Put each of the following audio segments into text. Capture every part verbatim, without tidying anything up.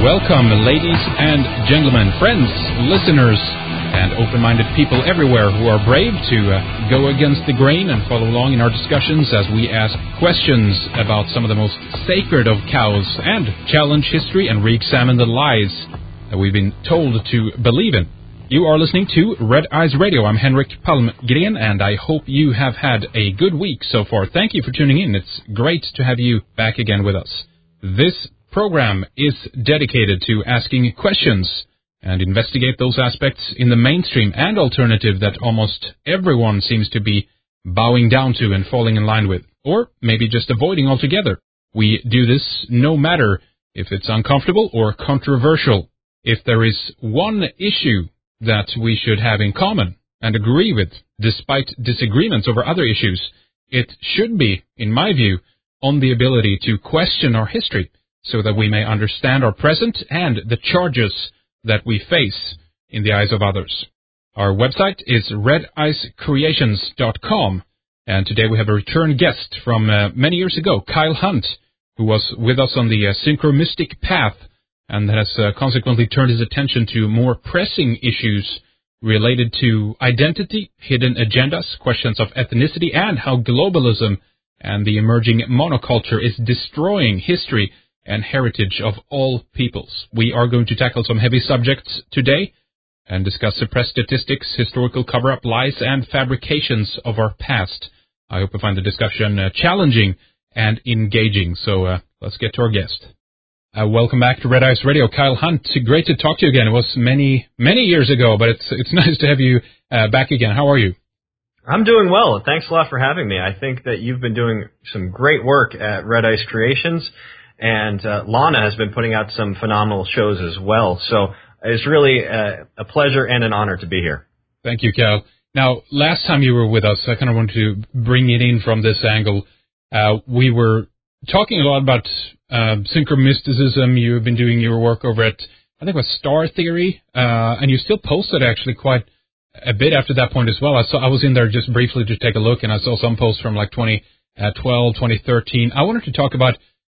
Welcome, ladies and gentlemen, friends, listeners, and open-minded people everywhere who are brave to uh, go against the grain and follow along in our discussions as we ask questions about some of the most sacred of cows and challenge history and re-examine the lies that we've been told to believe in. You are listening to Red Eyes Radio. I'm Henrik Palmgren, and I hope you have had a good week so far. Thank you for tuning in. It's great to have you back again with us. This program is dedicated to asking questions and investigate those aspects in the mainstream and alternative that almost everyone seems to be bowing down to and falling in line with, or maybe just avoiding altogether. We do this no matter if it's uncomfortable or controversial. If there is one issue that we should have in common and agree with, despite disagreements over other issues, it should be, in my view, on the ability to question our history so that we may understand our present and the charges that we face in the eyes of others. Our website is red eyes creations dot com, and today we have a return guest from uh, many years ago, Kyle Hunt, who was with us on the uh, Synchromystic path and has uh, consequently turned his attention to more pressing issues related to identity, hidden agendas, questions of ethnicity, and how globalism and the emerging monoculture is destroying history and heritage of all peoples. We are going to tackle some heavy subjects today and discuss suppressed statistics, historical cover-up, lies, and fabrications of our past. I hope you find the discussion uh, challenging and engaging. So uh, let's get to our guest. Uh, welcome back to Red Eyes Radio, Kyle Hunt. Great to talk to you again. It was many, many years ago, but it's it's nice to have you uh, back again. How are you? I'm doing well. Thanks a lot for having me. I think that you've been doing some great work at Red Eyes Creations, and uh, Lana has been putting out some phenomenal shows as well. So it's really uh, a pleasure and an honor to be here. Thank you, Kyle. Now, last time you were with us, I kind of wanted to bring it in from this angle. Uh, we were talking a lot about uh, synchromysticism. You've been doing your work over at, I think it was Star Theory, uh, and you still posted actually quite a bit after that point as well. I saw I was in there just briefly to take a look, and I saw some posts from like twenty twelve, twenty thirteen. I wanted to talk about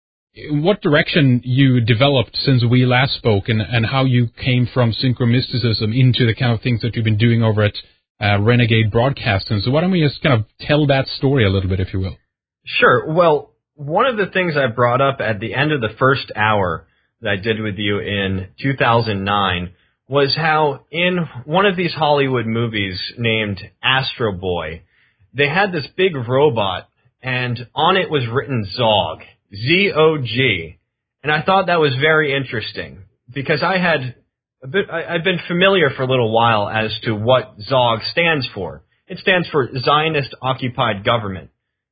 what direction you developed since we last spoke, and, and how you came from synchromysticism into the kind of things that you've been doing over at uh, Renegade Broadcasting. So why don't we just kind of tell that story a little bit, if you will? Sure. Well, one of the things I brought up at the end of the first hour that I did with you in two thousand nine was how in one of these Hollywood movies named Astro Boy, they had this big robot, and on it was written Zog. Z O G, and I thought that was very interesting because I had a bit, I, I've been familiar for a little while as to what Zog stands for. It stands for Zionist Occupied Government.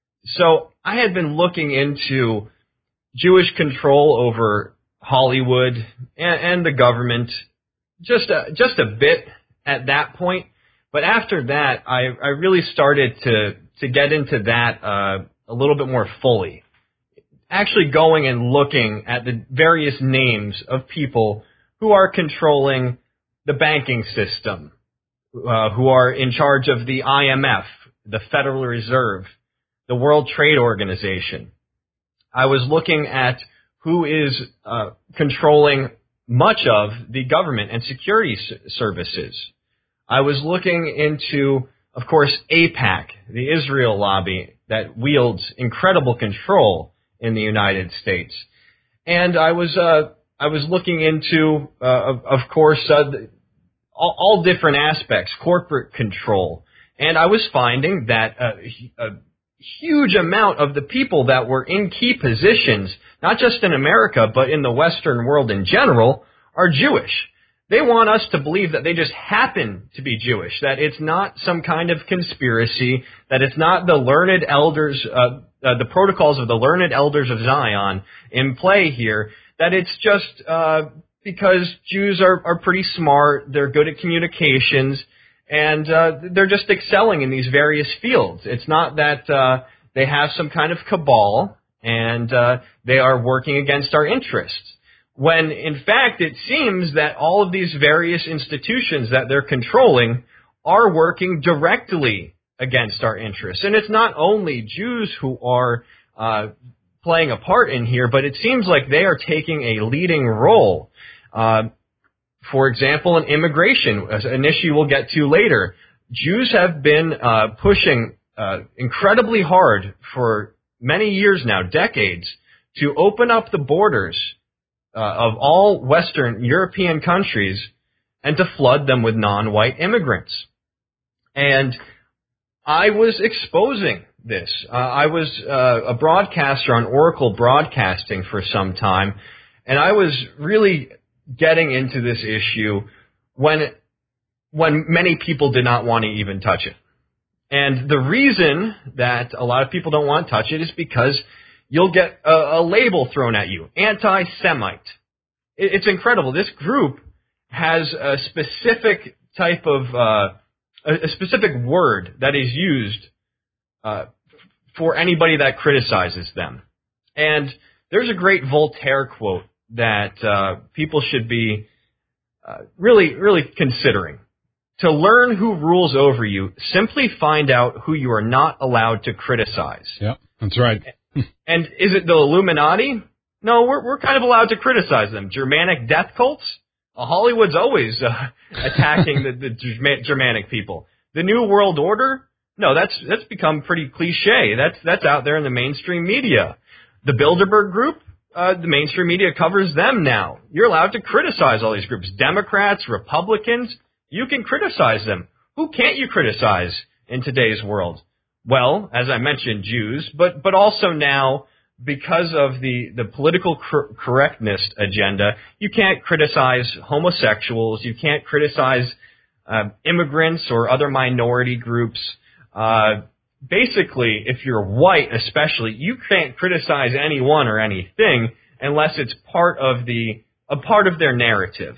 So I had been looking into Jewish control over Hollywood and, and the government just a, just a bit at that point, but after that, I, I really started to to get into that uh, a little bit more fully. Actually going and looking at the various names of people who are controlling the banking system, uh, who are in charge of the I M F, the Federal Reserve, the World Trade Organization. I was looking at who is uh, controlling much of the government and security services. I was looking into, of course, AIPAC, the Israel lobby that wields incredible control in the United States. And I was uh, I was looking into, uh, of, of course, uh, all, all different aspects, corporate control. And I was finding that a, a huge amount of the people that were in key positions, not just in America, but in the Western world in general, are Jewish. They want us to believe that they just happen to be Jewish, that it's not some kind of conspiracy, that it's not the learned elders, uh, uh, the protocols of the learned elders of Zion in play here, that it's just uh, because Jews are, are pretty smart, they're good at communications, and uh, they're just excelling in these various fields. It's not that uh, they have some kind of cabal and uh, they are working against our interests. When, in fact, it seems that all of these various institutions that they're controlling are working directly against our interests. And it's not only Jews who are uh, playing a part in here, but it seems like they are taking a leading role. Uh, for example, in immigration, an issue we'll get to later, Jews have been uh, pushing uh, incredibly hard for many years now, decades, to open up the borders uh, of all Western European countries and to flood them with non-white immigrants. And I was exposing this. Uh, I was uh, a broadcaster on Oracle Broadcasting for some time, and I was really getting into this issue when when many people did not want to even touch it. And the reason that a lot of people don't want to touch it is because you'll get a, a label thrown at you, anti-Semite. It, it's incredible. This group has a specific type of, uh, a, a specific word that is used uh, for anybody that criticizes them. And there's a great Voltaire quote that uh, people should be uh, really, really considering. To learn who rules over you, simply find out who you are not allowed to criticize. Yeah, that's right. And is it the Illuminati? No, we're we're kind of allowed to criticize them. Germanic death cults? Uh, Hollywood's always uh, attacking the, the Germanic people. The New World Order? No, that's that's become pretty cliche. That's that's out there in the mainstream media. The Bilderberg Group? Uh, the mainstream media covers them now. You're allowed to criticize all these groups. Democrats, Republicans, you can criticize them. Who can't you criticize in today's world? Well, as I mentioned, Jews, but but also now, because of the, the political cor- correctness agenda, you can't criticize homosexuals, you can't criticize uh, immigrants or other minority groups. Uh, basically, if you're white especially, you can't criticize anyone or anything unless it's part of the a part of their narrative.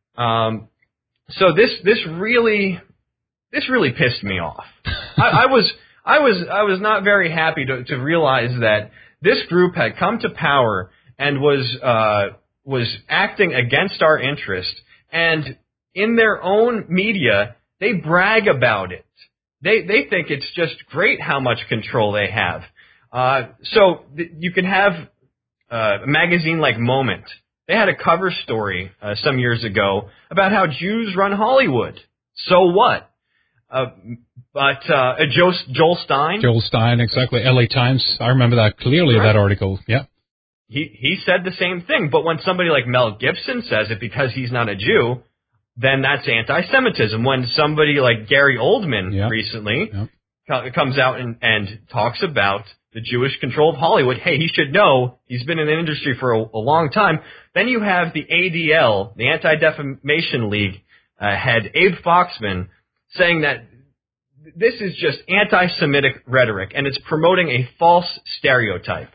Um, so this this really this really pissed me off. I, I was I was I was not very happy to, to realize that this group had come to power and was uh, was acting against our interest, and in their own media they brag about it. They they think it's just great how much control they have. Uh, so th- you can have uh, a magazine like Moment. They had a cover story uh, some years ago about how Jews run Hollywood. So what? Uh, but uh, Joe, Joel Stein. Joel Stein, exactly. L A Times. I remember that clearly, right. That article. Yeah. He he said the same thing. But when somebody like Mel Gibson says it because he's not a Jew, then that's anti-Semitism. When somebody like Gary Oldman yep. recently yep. co- comes out and, and talks about the Jewish control of Hollywood, hey, he should know, he's been in the industry for a, a long time. Then you have the A D L, the Anti-Defamation League uh, head, Abe Foxman, saying that this is just anti-Semitic rhetoric and it's promoting a false stereotype.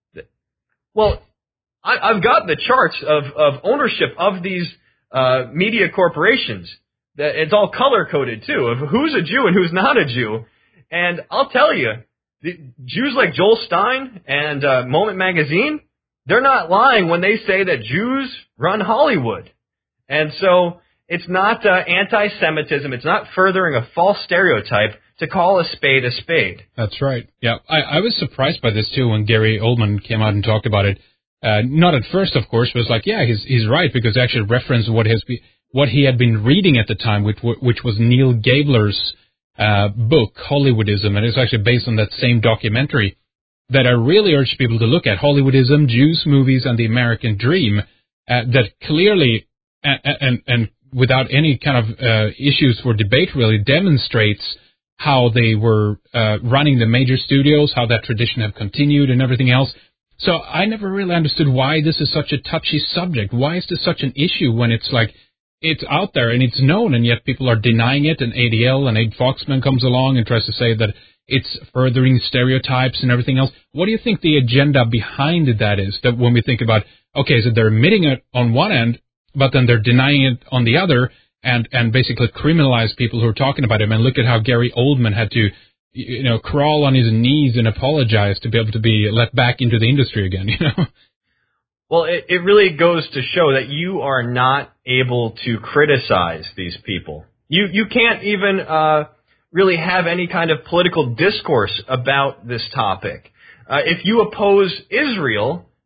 Well, I, I've got the charts of, of ownership of these Uh, media corporations. That it's all color coded too, of who's a Jew and who's not a Jew. And I'll tell you, the Jews like Joel Stein and uh, Moment Magazine, they're not lying when they say that Jews run Hollywood. And so it's not uh, anti-Semitism. It's not furthering a false stereotype to call a spade a spade. That's right. Yeah, I, I was surprised by this too when Gary Oldman came out and talked about it. Uh, not at first, of course, but it's like, yeah, he's he's right, because he actually referenced what his what he had been reading at the time, which which was Neil Gabler's uh, book Hollywoodism, and it's actually based on that same documentary that I really urge people to look at, Hollywoodism, Jews, Movies, and the American Dream, uh, that clearly and, and and without any kind of uh, issues for debate really demonstrates how they were uh, running the major studios, how that tradition have continued, and everything else. So I never really understood why this is such a touchy subject. Why is this such an issue when it's like, it's out there and it's known, and yet people are denying it, and A D L and Abe Foxman comes along and tries to say that it's furthering stereotypes and everything else. What do you think the agenda behind that is, that when we think about, okay, so they're admitting it on one end, but then they're denying it on the other, and, and basically criminalize people who are talking about him, and look at how Gary Oldman had to, you know, crawl on his knees and apologize to be able to be let back into the industry again, you know? Well, it, it really goes to show that you are not able to criticize these people. You you can't even uh, really have any kind of political discourse about this topic. Uh, if you oppose Israel,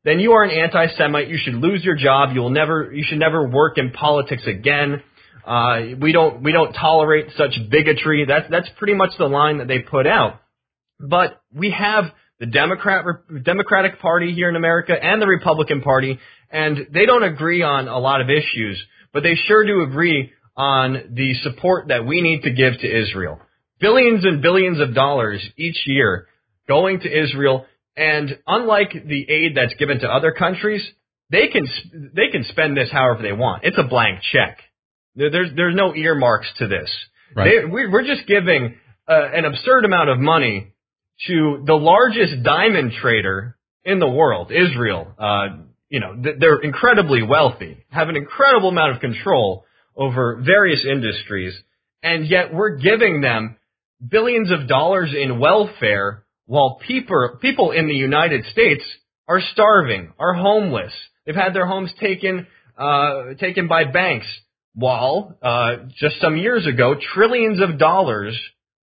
then you are an anti-Semite. You should lose your job. You will never, you should never work in politics again. Uh, we don't, we don't tolerate such bigotry. That's, that's pretty much the line that they put out. But we have the Democrat, Democratic Party here in America and the Republican Party, and they don't agree on a lot of issues, but they sure do agree on the support that we need to give to Israel. Billions and billions of dollars each year going to Israel, and unlike the aid that's given to other countries, they can they can spend this however they want. It's a blank check. There's there's no earmarks to this. Right. They, we're just giving uh, an absurd amount of money to the largest diamond trader in the world, Israel. Uh, you know, they're incredibly wealthy, have an incredible amount of control over various industries, and yet we're giving them billions of dollars in welfare while people people in the United States are starving, are homeless. They've had their homes taken uh, taken by banks. While uh, just some years ago, trillions of dollars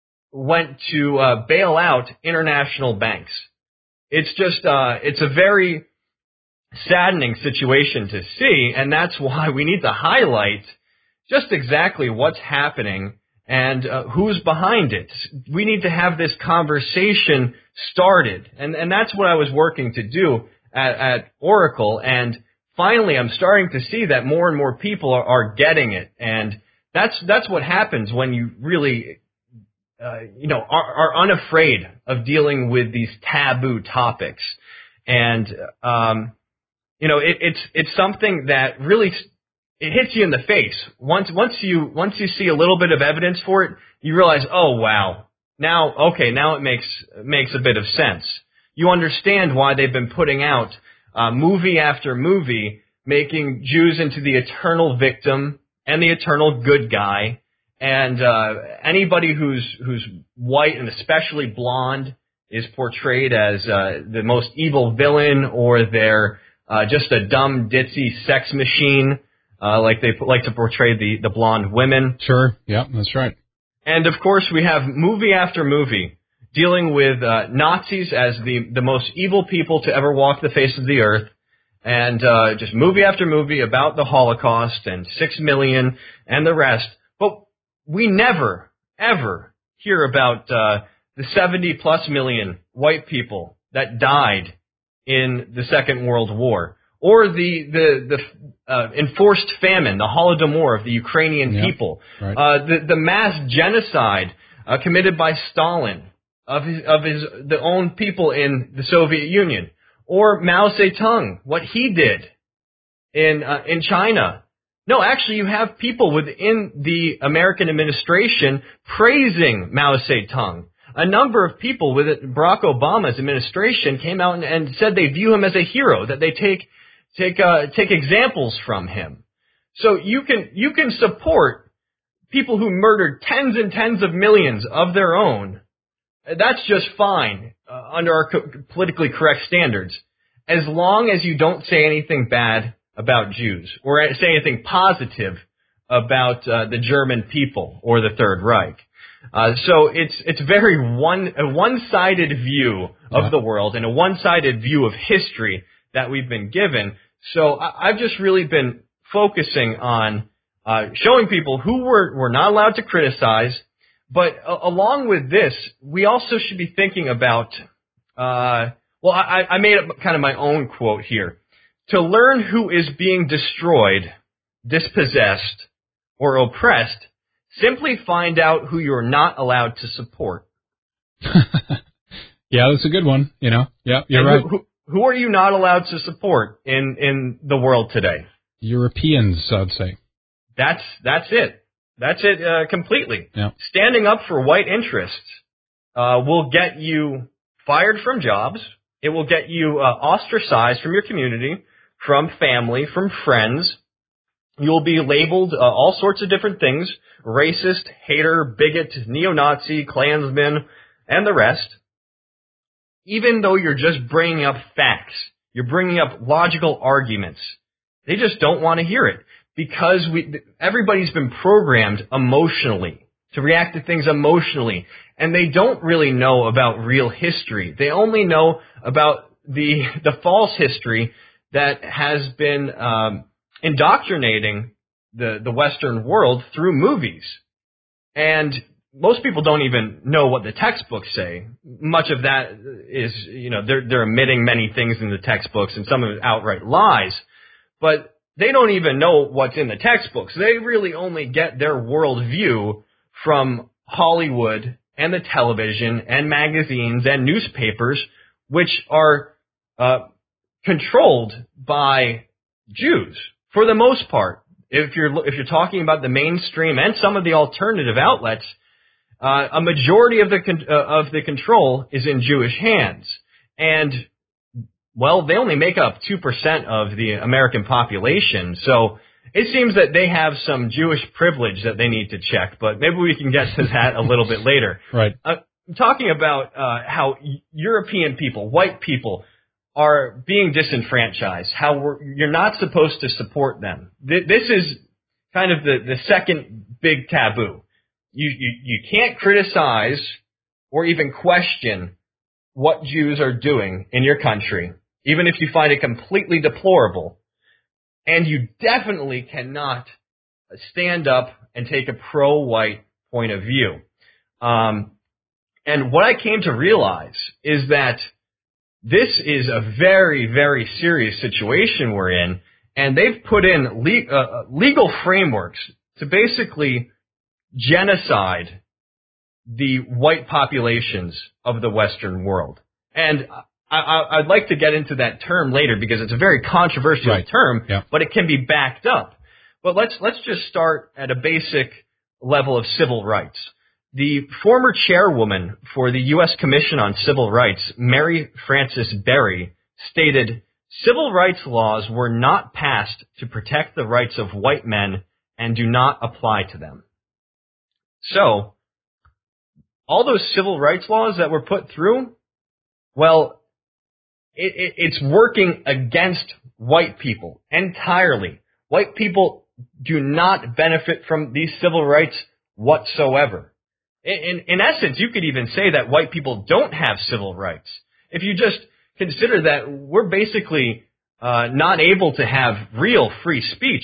went to uh, bail out international banks. It's just uh, it's a very saddening situation to see, and that's why we need to highlight just exactly what's happening and uh, who's behind it. We need to have this conversation started, and and that's what I was working to do at, at Oracle, and finally I'm starting to see that more and more people are, are getting it, and that's that's what happens when you really uh, you know are, are unafraid of dealing with these taboo topics, and um, you know it, it's it's something that really it hits you in the face. Once once you once you see a little bit of evidence for it, you realize, oh wow, now okay, now it makes makes a bit of sense. You understand why they've been putting out uh, movie after movie, making Jews into the eternal victim and the eternal good guy, and uh, anybody who's who's white and especially blonde is portrayed as uh, the most evil villain, or they're uh, just a dumb ditzy sex machine. Uh, like they like to portray the, the blonde women. Sure, yeah, that's right. And, of course, we have movie after movie dealing with uh, Nazis as the, the most evil people to ever walk the face of the earth, and uh, just movie after movie about the Holocaust and six million and the rest. But we never, ever hear about uh, the seventy-plus million white people that died in the Second World War, or the the the uh, enforced famine, the Holodomor of the Ukrainian yeah, people, right. uh, the the mass genocide uh, committed by Stalin of his of his the own people in the Soviet Union, or Mao Zedong, what he did in uh, in China. No, actually, you have people within the American administration praising Mao Zedong. A number of people with Barack Obama's administration came out and, and said they view him as a hero, that they take take uh, take examples from him. So you can you can support people who murdered tens and tens of millions of their own. That's just fine uh, under our co- politically correct standards, as long as you don't say anything bad about Jews or say anything positive about uh, the German people or the Third Reich. Uh, so it's it's very one a one-sided view of yeah. the world and a one-sided view of history that we've been given. So I, I've just really been focusing on uh, showing people who we're, we're not allowed to criticize, but uh, along with this, we also should be thinking about, uh, well, I, I made up kind of my own quote here. To learn who is being destroyed, dispossessed, or oppressed, simply find out who you're not allowed to support. Yeah, that's a good one. You know, yeah, you're and right. Who, who, who are you not allowed to support in, in the world today? Europeans, I'd say. That's that's it. That's it uh, completely. Yeah. Standing up for white interests uh, will get you fired from jobs. It will get you uh, ostracized from your community, from family, from friends. You'll be labeled uh, all sorts of different things: racist, hater, bigot, neo-Nazi, Klansman, and the rest. Even though you're just bringing up facts, you're bringing up logical arguments, they just don't want to hear it because we everybody's been programmed emotionally to react to things emotionally, and they don't really know about real history. They only know about the the false history that has been um, indoctrinating the, the Western world through movies. And most people don't even know what the textbooks say. Much of that is, you know, they're, they're omitting many things in the textbooks, and some of it outright lies. But they don't even know what's in the textbooks. They really only get their worldview from Hollywood and the television and magazines and newspapers, which are uh, controlled by Jews for the most part. If you're if you're talking about the mainstream and some of the alternative outlets, uh, a majority of the con- uh, of the control is in Jewish hands, and well, they only make up two percent of the American population. So it seems that they have some Jewish privilege that they need to check. But maybe we can get to that a little bit later. Right. Uh, I'm talking about uh, how European people, white people, are being disenfranchised, how we're, you're not supposed to support them. Th- this is kind of the, the second big taboo. You, you, you can't criticize or even question what Jews are doing in your country, even if you find it completely deplorable. And you definitely cannot stand up and take a pro-white point of view. Um, and what I came to realize is that this is a very, very serious situation we're in, and they've put in le- uh, legal frameworks to basically genocide the white populations of the Western world. And I, I, I'd like to get into that term later because it's a very controversial right. term, yeah. but it can be backed up. But let's let's just start at a basic level of civil rights. The former chairwoman for the U S Commission on Civil Rights, Mary Frances Berry, stated, "Civil rights laws were not passed to protect the rights of white men and do not apply to them." So, all those civil rights laws that were put through, well, it, it, it's working against white people entirely. White people do not benefit from these civil rights whatsoever. In, in essence, you could even say that white people don't have civil rights. If you just consider that we're basically uh, not able to have real free speech.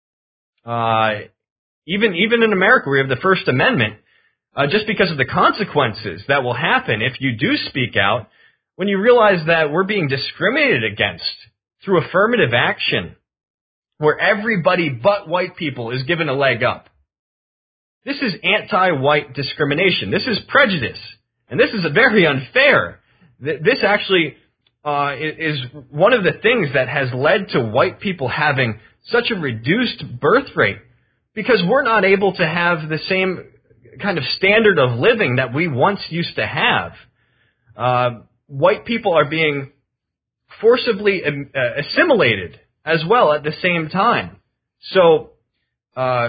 Uh, even even in America, we have the First Amendment, uh, just because of the consequences that will happen if you do speak out. When you realize that we're being discriminated against through affirmative action, where everybody but white people is given a leg up. This is anti-white discrimination. This is prejudice. And this is very unfair. This actually uh, is one of the things that has led to white people having such a reduced birth rate, because we're not able to have the same kind of standard of living that we once used to have. Uh, white people are being forcibly uh, assimilated as well at the same time. So, uh,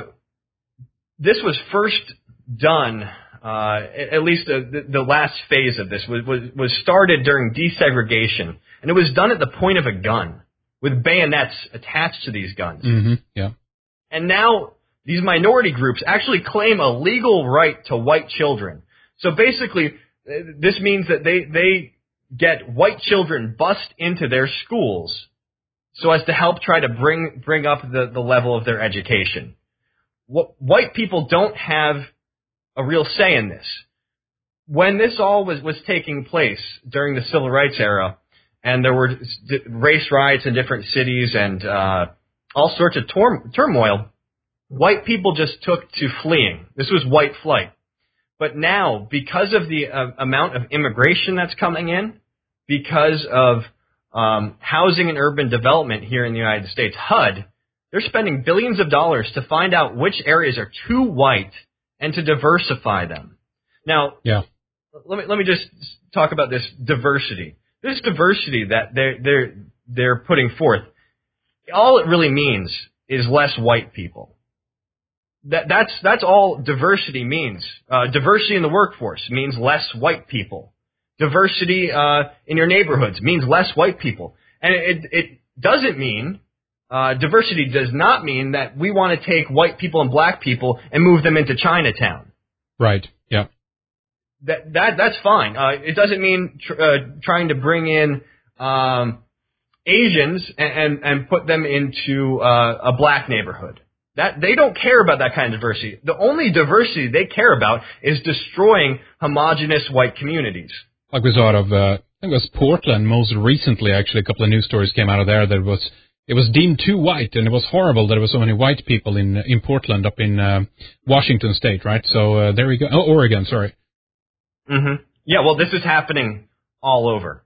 this was first done, uh, at least the, the last phase of this was, was, was started during desegregation. And it was done at the point of a gun, with bayonets attached to these guns. Mm-hmm. Yeah. And now these minority groups actually claim a legal right to white children. So basically, this means that they, they get white children bussed into their schools so as to help try to bring bring up the, the level of their education. What, white people don't have a real say in this. When this all was, was taking place during the Civil Rights era, and there were race riots in different cities and uh, all sorts of tor- turmoil, white people just took to fleeing. This was white flight. But now, because of the uh, amount of immigration that's coming in, because of um, housing and urban development here in the United States, H U D, they're spending billions of dollars to find out which areas are too white and to diversify them. Now, yeah. let me let me just talk about this diversity. This diversity that they're they're they're putting forth, all it really means is less white people. That that's that's all diversity means. Uh, diversity in the workforce means less white people. Diversity uh, in your neighborhoods means less white people, and it it doesn't mean. Uh, diversity does not mean that we want to take white people and black people and move them into Chinatown. Right. Yeah. That that that's fine. Uh, it doesn't mean tr- uh, trying to bring in um, Asians and, and, and put them into uh, a black neighborhood. That they don't care about that kind of diversity. The only diversity they care about is destroying homogenous white communities. Like we saw out of, uh, I think it was Portland most recently, actually, a couple of news stories came out of there that it was, it was deemed too white, and it was horrible that there were so many white people in in Portland up in uh, Washington State, right? So uh, there we go. Oh, Oregon, sorry. Mm-hmm. Yeah, well, this is happening all over.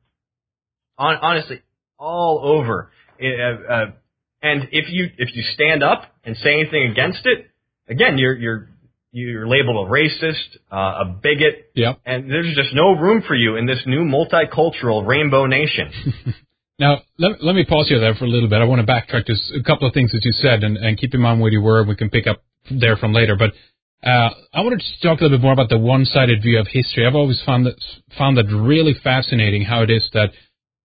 On, honestly, all over. Uh, uh, and if you if you stand up and say anything against it, again, you're you're you're labeled a racist, uh, a bigot, yep. And there's just no room for you in this new multicultural rainbow nation. Now, let, let me pause you there for a little bit. I want to backtrack to a couple of things that you said, and, and keep in mind where you were. We can pick up there from later. But uh, I wanted to talk a little bit more about the one-sided view of history. I've always found that found that really fascinating, how it is that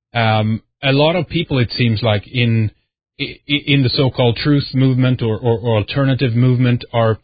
um, a lot of people, it seems like, in in the so-called truth movement or, or, or alternative movement are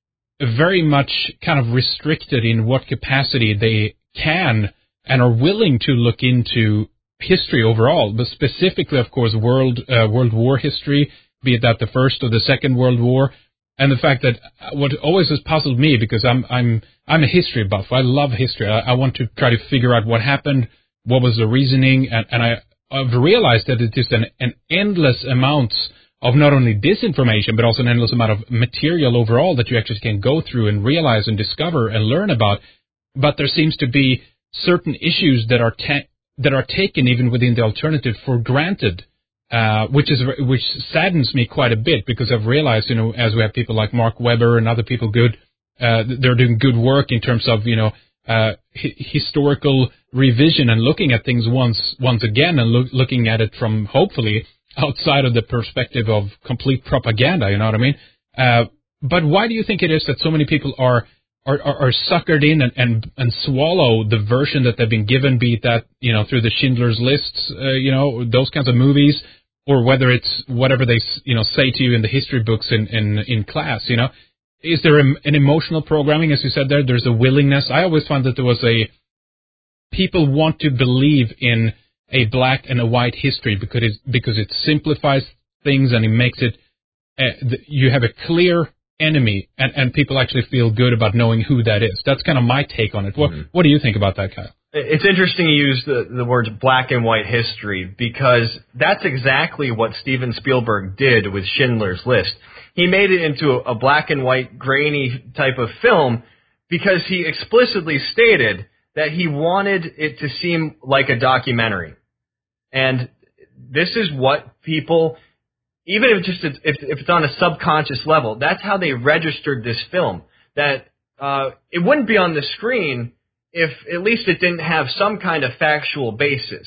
very much kind of restricted in what capacity they can and are willing to look into history overall, but specifically, of course, world uh, World War history, be it that the First or the Second World War, and the fact that what always has puzzled me, because I'm I'm I'm a history buff. I love history. I, I want to try to figure out what happened, what was the reasoning, and, and I, I've realized that it is an, an endless amount of not only disinformation, but also an endless amount of material overall that you actually can go through and realize and discover and learn about. But there seems to be certain issues that are ta- that are taken even within the alternative for granted, uh, which is which saddens me quite a bit, because I've realized, you know, as we have people like Mark Webber and other people good, uh, they're doing good work in terms of, you know, uh, hi- historical revision and looking at things once once again and look, looking at it from hopefully outside of the perspective of complete propaganda. You know what I mean? Uh, but why do you think it is that so many people are Are, are, are suckered in and, and, and swallow the version that they've been given, be it that, you know, through the Schindler's Lists, uh, you know, those kinds of movies, or whether it's whatever they, you know, say to you in the history books in, in, in class, you know? Is there a, an emotional programming, as you said there? There's a willingness. I always found that there was a, people want to believe in a black and a white history because it, because it simplifies things and it makes it, uh, you have a clear enemy, and, and people actually feel good about knowing who that is. That's kind of my take on it. What mm-hmm. What do you think about that, Kyle? It's interesting you use the, the words black and white history, because that's exactly what Steven Spielberg did with Schindler's List. He made it into a, a black and white, grainy type of film because he explicitly stated that he wanted it to seem like a documentary. And this is what people... Even if just if, if it's on a subconscious level, that's how they registered this film. That uh, it wouldn't be on the screen if at least it didn't have some kind of factual basis.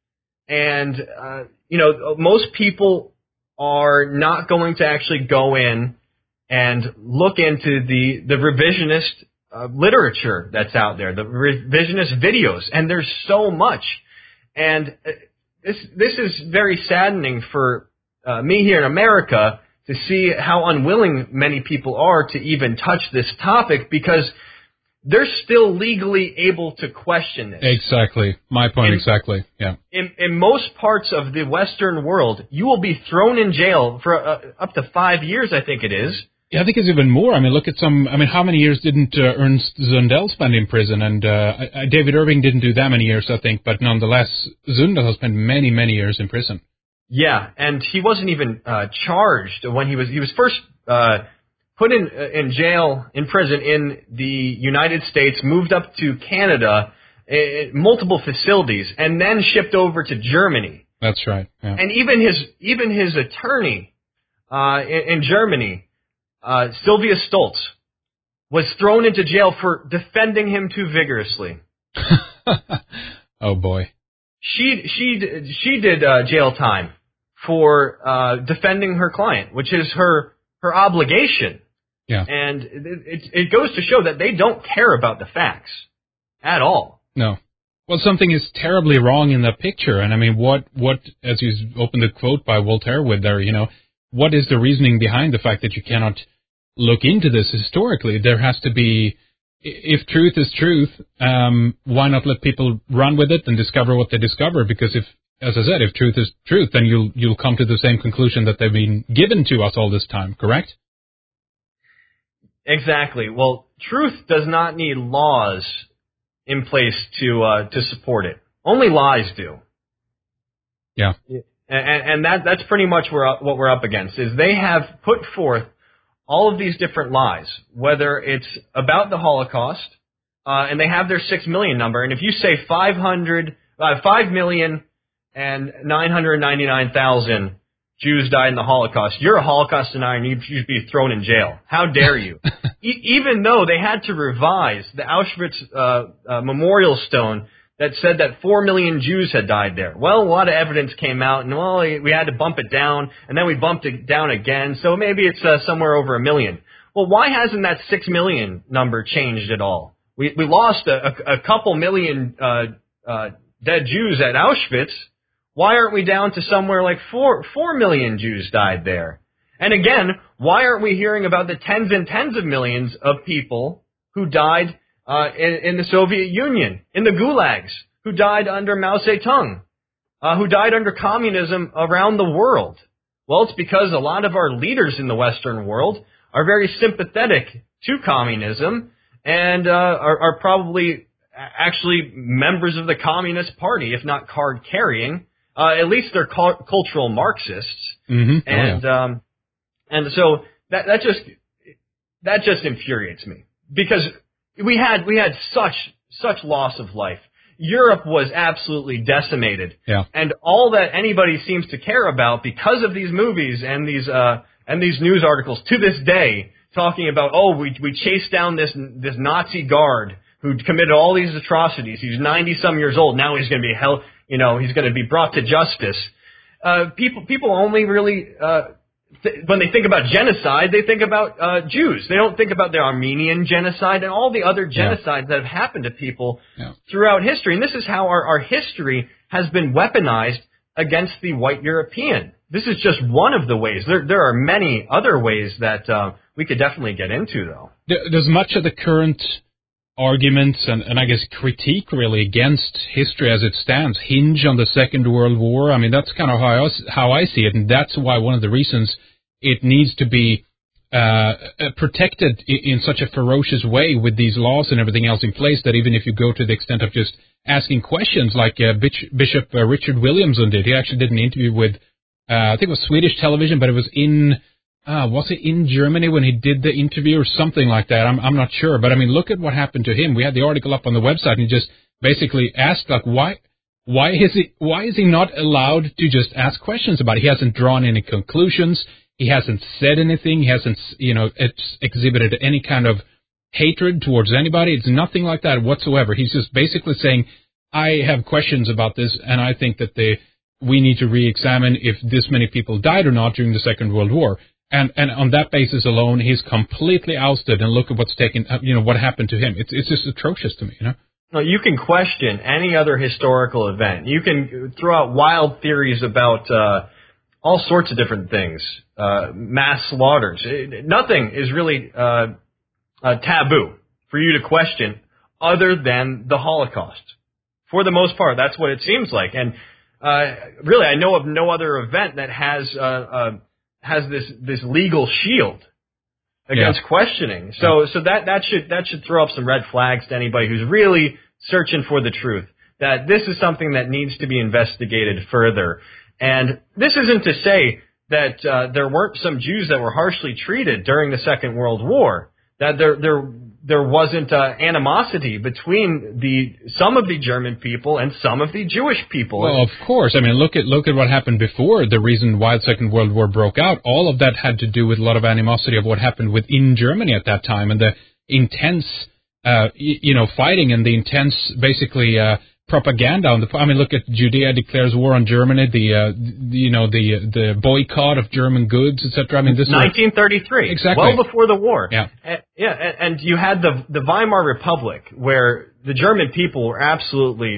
And uh, you know, most people are not going to actually go in and look into the the revisionist uh, literature that's out there, the revisionist videos, and there's so much. And this this is very saddening for Uh, me here in America to see how unwilling many people are to even touch this topic, because they're still legally able to question this. Exactly. My point in, exactly. Yeah. In, in most parts of the Western world, you will be thrown in jail for uh, up to five years, I think it is. Yeah, I think it's even more. I mean, look at some, I mean, how many years didn't uh, Ernst Zundel spend in prison? And uh, David Irving didn't do that many years, I think, but nonetheless, Zundel has spent many, many years in prison. Yeah, and he wasn't even uh, charged when he was he was first uh, put in uh, in jail, in prison in the United States, moved up to Canada, uh, multiple facilities, and then shipped over to Germany. That's right. Yeah. And even his even his attorney uh, in, in Germany, uh, Sylvia Stoltz, was thrown into jail for defending him too vigorously. Oh boy. She she she did uh, jail time for uh, defending her client, which is her her obligation. Yeah. And it, it it goes to show that they don't care about the facts at all. No. Well, something is terribly wrong in that picture, and I mean, what what as you opened the quote by Voltaire with there, you know, what is the reasoning behind the fact that you cannot look into this historically? There has to be. If truth is truth, um, why not let people run with it and discover what they discover? Because if as I said, if truth is truth, then you'll you'll come to the same conclusion that they've been given to us all this time, correct? Exactly. Well, truth does not need laws in place to uh, to support it. Only lies do. Yeah. And, and that that's pretty much where, what we're up against, is they have put forth all of these different lies, whether it's about the Holocaust, uh, and they have their six million number, and if you say five hundred, uh, five million and nine hundred ninety-nine thousand Jews died in the Holocaust, you're a Holocaust denier and you should be thrown in jail. How dare you? e- even though they had to revise the Auschwitz uh, uh, memorial stone that said that four million Jews had died there. Well, a lot of evidence came out, and, well, we had to bump it down, and then we bumped it down again, so maybe it's uh, somewhere over a million. Well, why hasn't that six million number changed at all? We we lost a, a, a couple million uh, uh, dead Jews at Auschwitz. Why aren't we down to somewhere like four, four million Jews died there? And again, why aren't we hearing about the tens and tens of millions of people who died uh, in, in the Soviet Union, in the gulags, who died under Mao Zedong, uh, who died under communism around the world? Well, it's because a lot of our leaders in the Western world are very sympathetic to communism and uh, are, are probably actually members of the Communist Party, if not card-carrying. Uh, at least they're cu- cultural Marxists, mm-hmm. oh, and yeah. um, and so that that just that just infuriates me, because we had we had such such loss of life. Europe was absolutely decimated, yeah. and all that anybody seems to care about, because of these movies and these uh, and these news articles to this day, talking about, oh, we we chased down this this Nazi guard who committed all these atrocities. He's ninety some years old. Now he's going to be held. You know, he's going to be brought to justice. Uh, people, people only really, uh, th- when they think about genocide, they think about uh, Jews. They don't think about the Armenian genocide and all the other genocides yeah. that have happened to people yeah. throughout history. And this is how our, our history has been weaponized against the white European. This is just one of the ways. There, there are many other ways that uh, we could definitely get into, though. Does much of the current arguments and, and I guess critique really against history as it stands hinge on the Second World War? I mean, that's kind of how I, how I see it, and that's why one of the reasons it needs to be uh, protected in, in such a ferocious way with these laws and everything else in place, that even if you go to the extent of just asking questions like uh, Bishop uh, Richard Williamson did. He actually did an interview with, uh, I think it was Swedish television, but it was in Uh, was it in Germany when he did the interview or something like that? I'm, I'm not sure. But, I mean, look at what happened to him. We had the article up on the website, and he just basically asked, like, why why is he, why is he not allowed to just ask questions about it? He hasn't drawn any conclusions. He hasn't said anything. He hasn't, you know, it's exhibited any kind of hatred towards anybody. It's nothing like that whatsoever. He's just basically saying, I have questions about this, and I think that they, we need to re-examine if this many people died or not during the Second World War. And and on that basis alone, he's completely ousted. And look at what's taken, you know, what happened to him. It's it's just atrocious to me, you know. No, you can question any other historical event. You can throw out wild theories about uh, all sorts of different things, uh, mass slaughters. It, nothing is really uh, uh, taboo for you to question other than the Holocaust. For the most part, that's what it seems like. And uh, really, I know of no other event that has uh, uh, has this this legal shield against yeah. questioning. So yeah. so that that should that should throw up some red flags to anybody who's really searching for the truth, that this is something that needs to be investigated further. And this isn't to say that uh, there weren't some Jews that were harshly treated during the Second World War, that there there there wasn't uh, animosity between the some of the German people and some of the Jewish people. Well, of course. I mean, look at look at what happened before the reason why the Second World War broke out. All of that had to do with a lot of animosity of what happened within Germany at that time, and the intense, uh, y- you know, fighting and the intense, basically, uh, propaganda on the. I mean, look at Judea declares war on Germany. The, uh, the you know, the the boycott of German goods, et cetera. I mean, this nineteen thirty-three, was, exactly, well before the war. Yeah, and, yeah, and you had the the Weimar Republic, where the German people were absolutely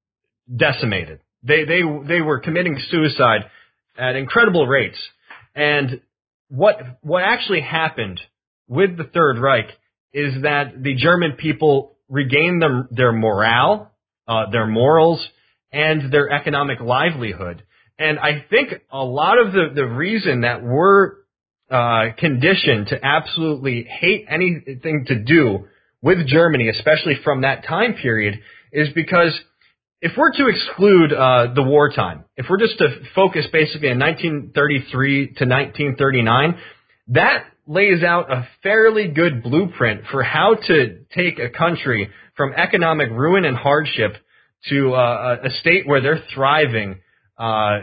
decimated. They they they were committing suicide at incredible rates. And what what actually happened with the Third Reich is that the German people regained their their morale, Uh, their morals, and their economic livelihood. And I think a lot of the, the reason that we're uh, conditioned to absolutely hate anything to do with Germany, especially from that time period, is because if we're to exclude uh, the wartime, if we're just to focus basically on nineteen thirty-three to nineteen thirty-nine, that lays out a fairly good blueprint for how to take a country from economic ruin and hardship to uh, a state where they're thriving uh,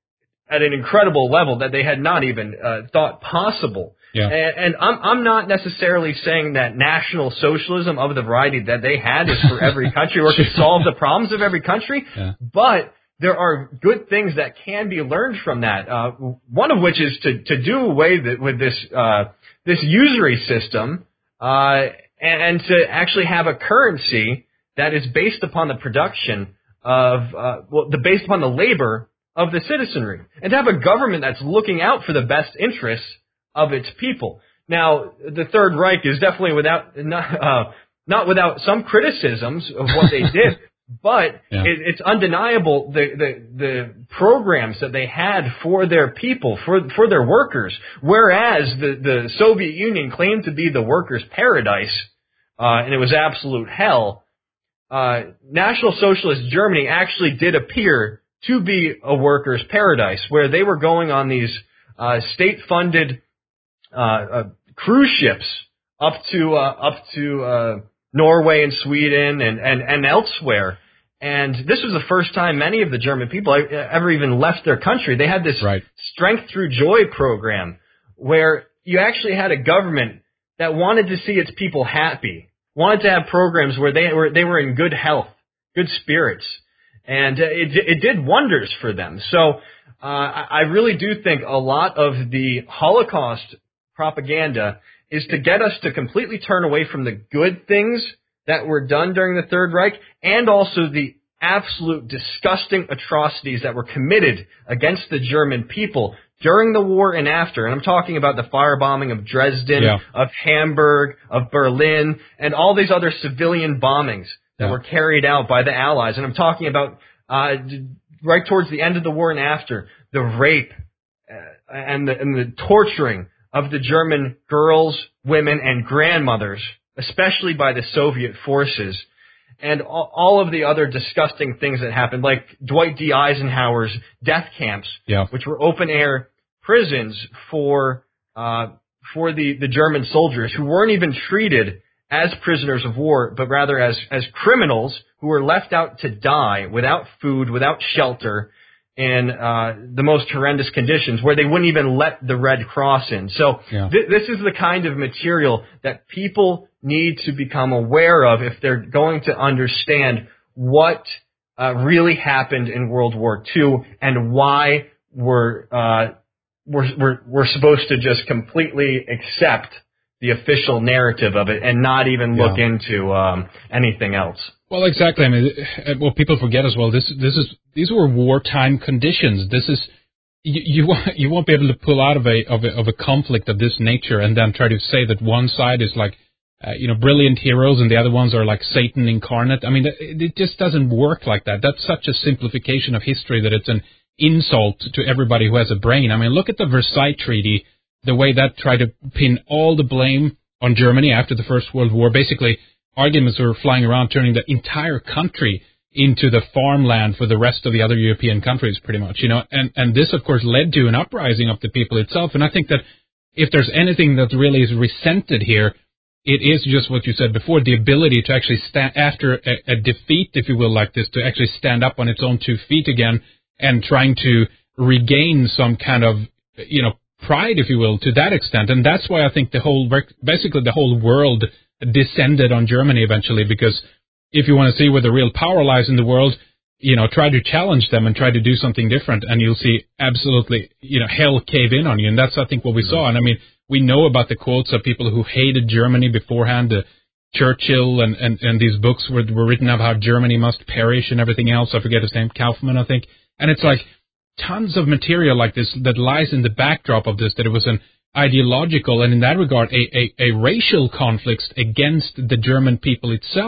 at an incredible level that they had not even uh, thought possible. Yeah. And, and I'm, I'm not necessarily saying that National Socialism of the variety that they had is for every country or to solve the problems of every country, yeah. but there are good things that can be learned from that. Uh, one of which is to, to do away th- with this uh, this usury system uh, and, and to actually have a currency that is based upon the production of uh, well, the based upon the labor of the citizenry, and to have a government that's looking out for the best interests of its people. Now, the Third Reich is definitely without not, uh, not without some criticisms of what they did, but yeah. it, it's undeniable the, the the programs that they had for their people, for for their workers. Whereas the the Soviet Union claimed to be the workers' paradise, uh, and it was absolute hell. Uh, National Socialist Germany actually did appear to be a workers' paradise, where they were going on these uh, state-funded uh, uh, cruise ships up to uh, up to uh, Norway and Sweden and, and, and elsewhere. And this was the first time many of the German people ever even left their country. They had this right. Strength Through Joy program where you actually had a government that wanted to see its people happy, wanted to have programs where they were they were in good health, good spirits. And it, it did wonders for them. So uh, I really do think a lot of the Holocaust propaganda is to get us to completely turn away from the good things that were done during the Third Reich, and also the absolute disgusting atrocities that were committed against the German people during the war and after. And I'm talking about the firebombing of Dresden, yeah. of Hamburg, of Berlin, and all these other civilian bombings that yeah. were carried out by the Allies. And I'm talking about uh, right towards the end of the war and after, the rape uh, and, the, and the torturing of the German girls, women, and grandmothers, especially by the Soviet forces, and all of the other disgusting things that happened, like Dwight D. Eisenhower's death camps, yeah. which were open-air prisons for uh, for the, the German soldiers who weren't even treated as prisoners of war, but rather as, as criminals who were left out to die without food, without shelter, in uh, the most horrendous conditions, where they wouldn't even let the Red Cross in. So yeah. th- this is the kind of material that people need to become aware of if they're going to understand what uh, really happened in World War Two and why we're, uh, we're, we're, we're supposed to just completely accept the official narrative of it and not even look yeah. into um, anything else. Well, exactly. I mean, what people forget as well, this this is these were wartime conditions. This is you you, you won't be able to pull out of a of a of a conflict of this nature and then try to say that one side is like uh, you know brilliant heroes and the other ones are like Satan incarnate. I mean, it, it just doesn't work like that. That's such a simplification of history that it's an insult to everybody who has a brain. I mean, look at the Versailles Treaty, the way that tried to pin all the blame on Germany after the First World War. Basically, arguments were flying around turning the entire country into the farmland for the rest of the other European countries, pretty much, you know. And, and this, of course, led to an uprising of the people itself. And I think that if there's anything that really is resented here, it is just what you said before, the ability to actually stand after a, a defeat, if you will, like this, to actually stand up on its own two feet again and trying to regain some kind of, you know, pride, if you will, to that extent. And that's why I think the whole, basically the whole world descended on Germany eventually, because if you want to see where the real power lies in the world, you know, try to challenge them and try to do something different, and you'll see absolutely, you know, hell cave in on you. And that's, I think, what we saw. And I mean, we know about the quotes of people who hated Germany beforehand. Uh, Churchill and, and, and these books were, were written of how Germany must perish and everything else. I forget his name, Kaufman, I think. And it's like tons of material like this that lies in the backdrop of this, that it was an ideological and in that regard a, a, a racial conflict against the German people itself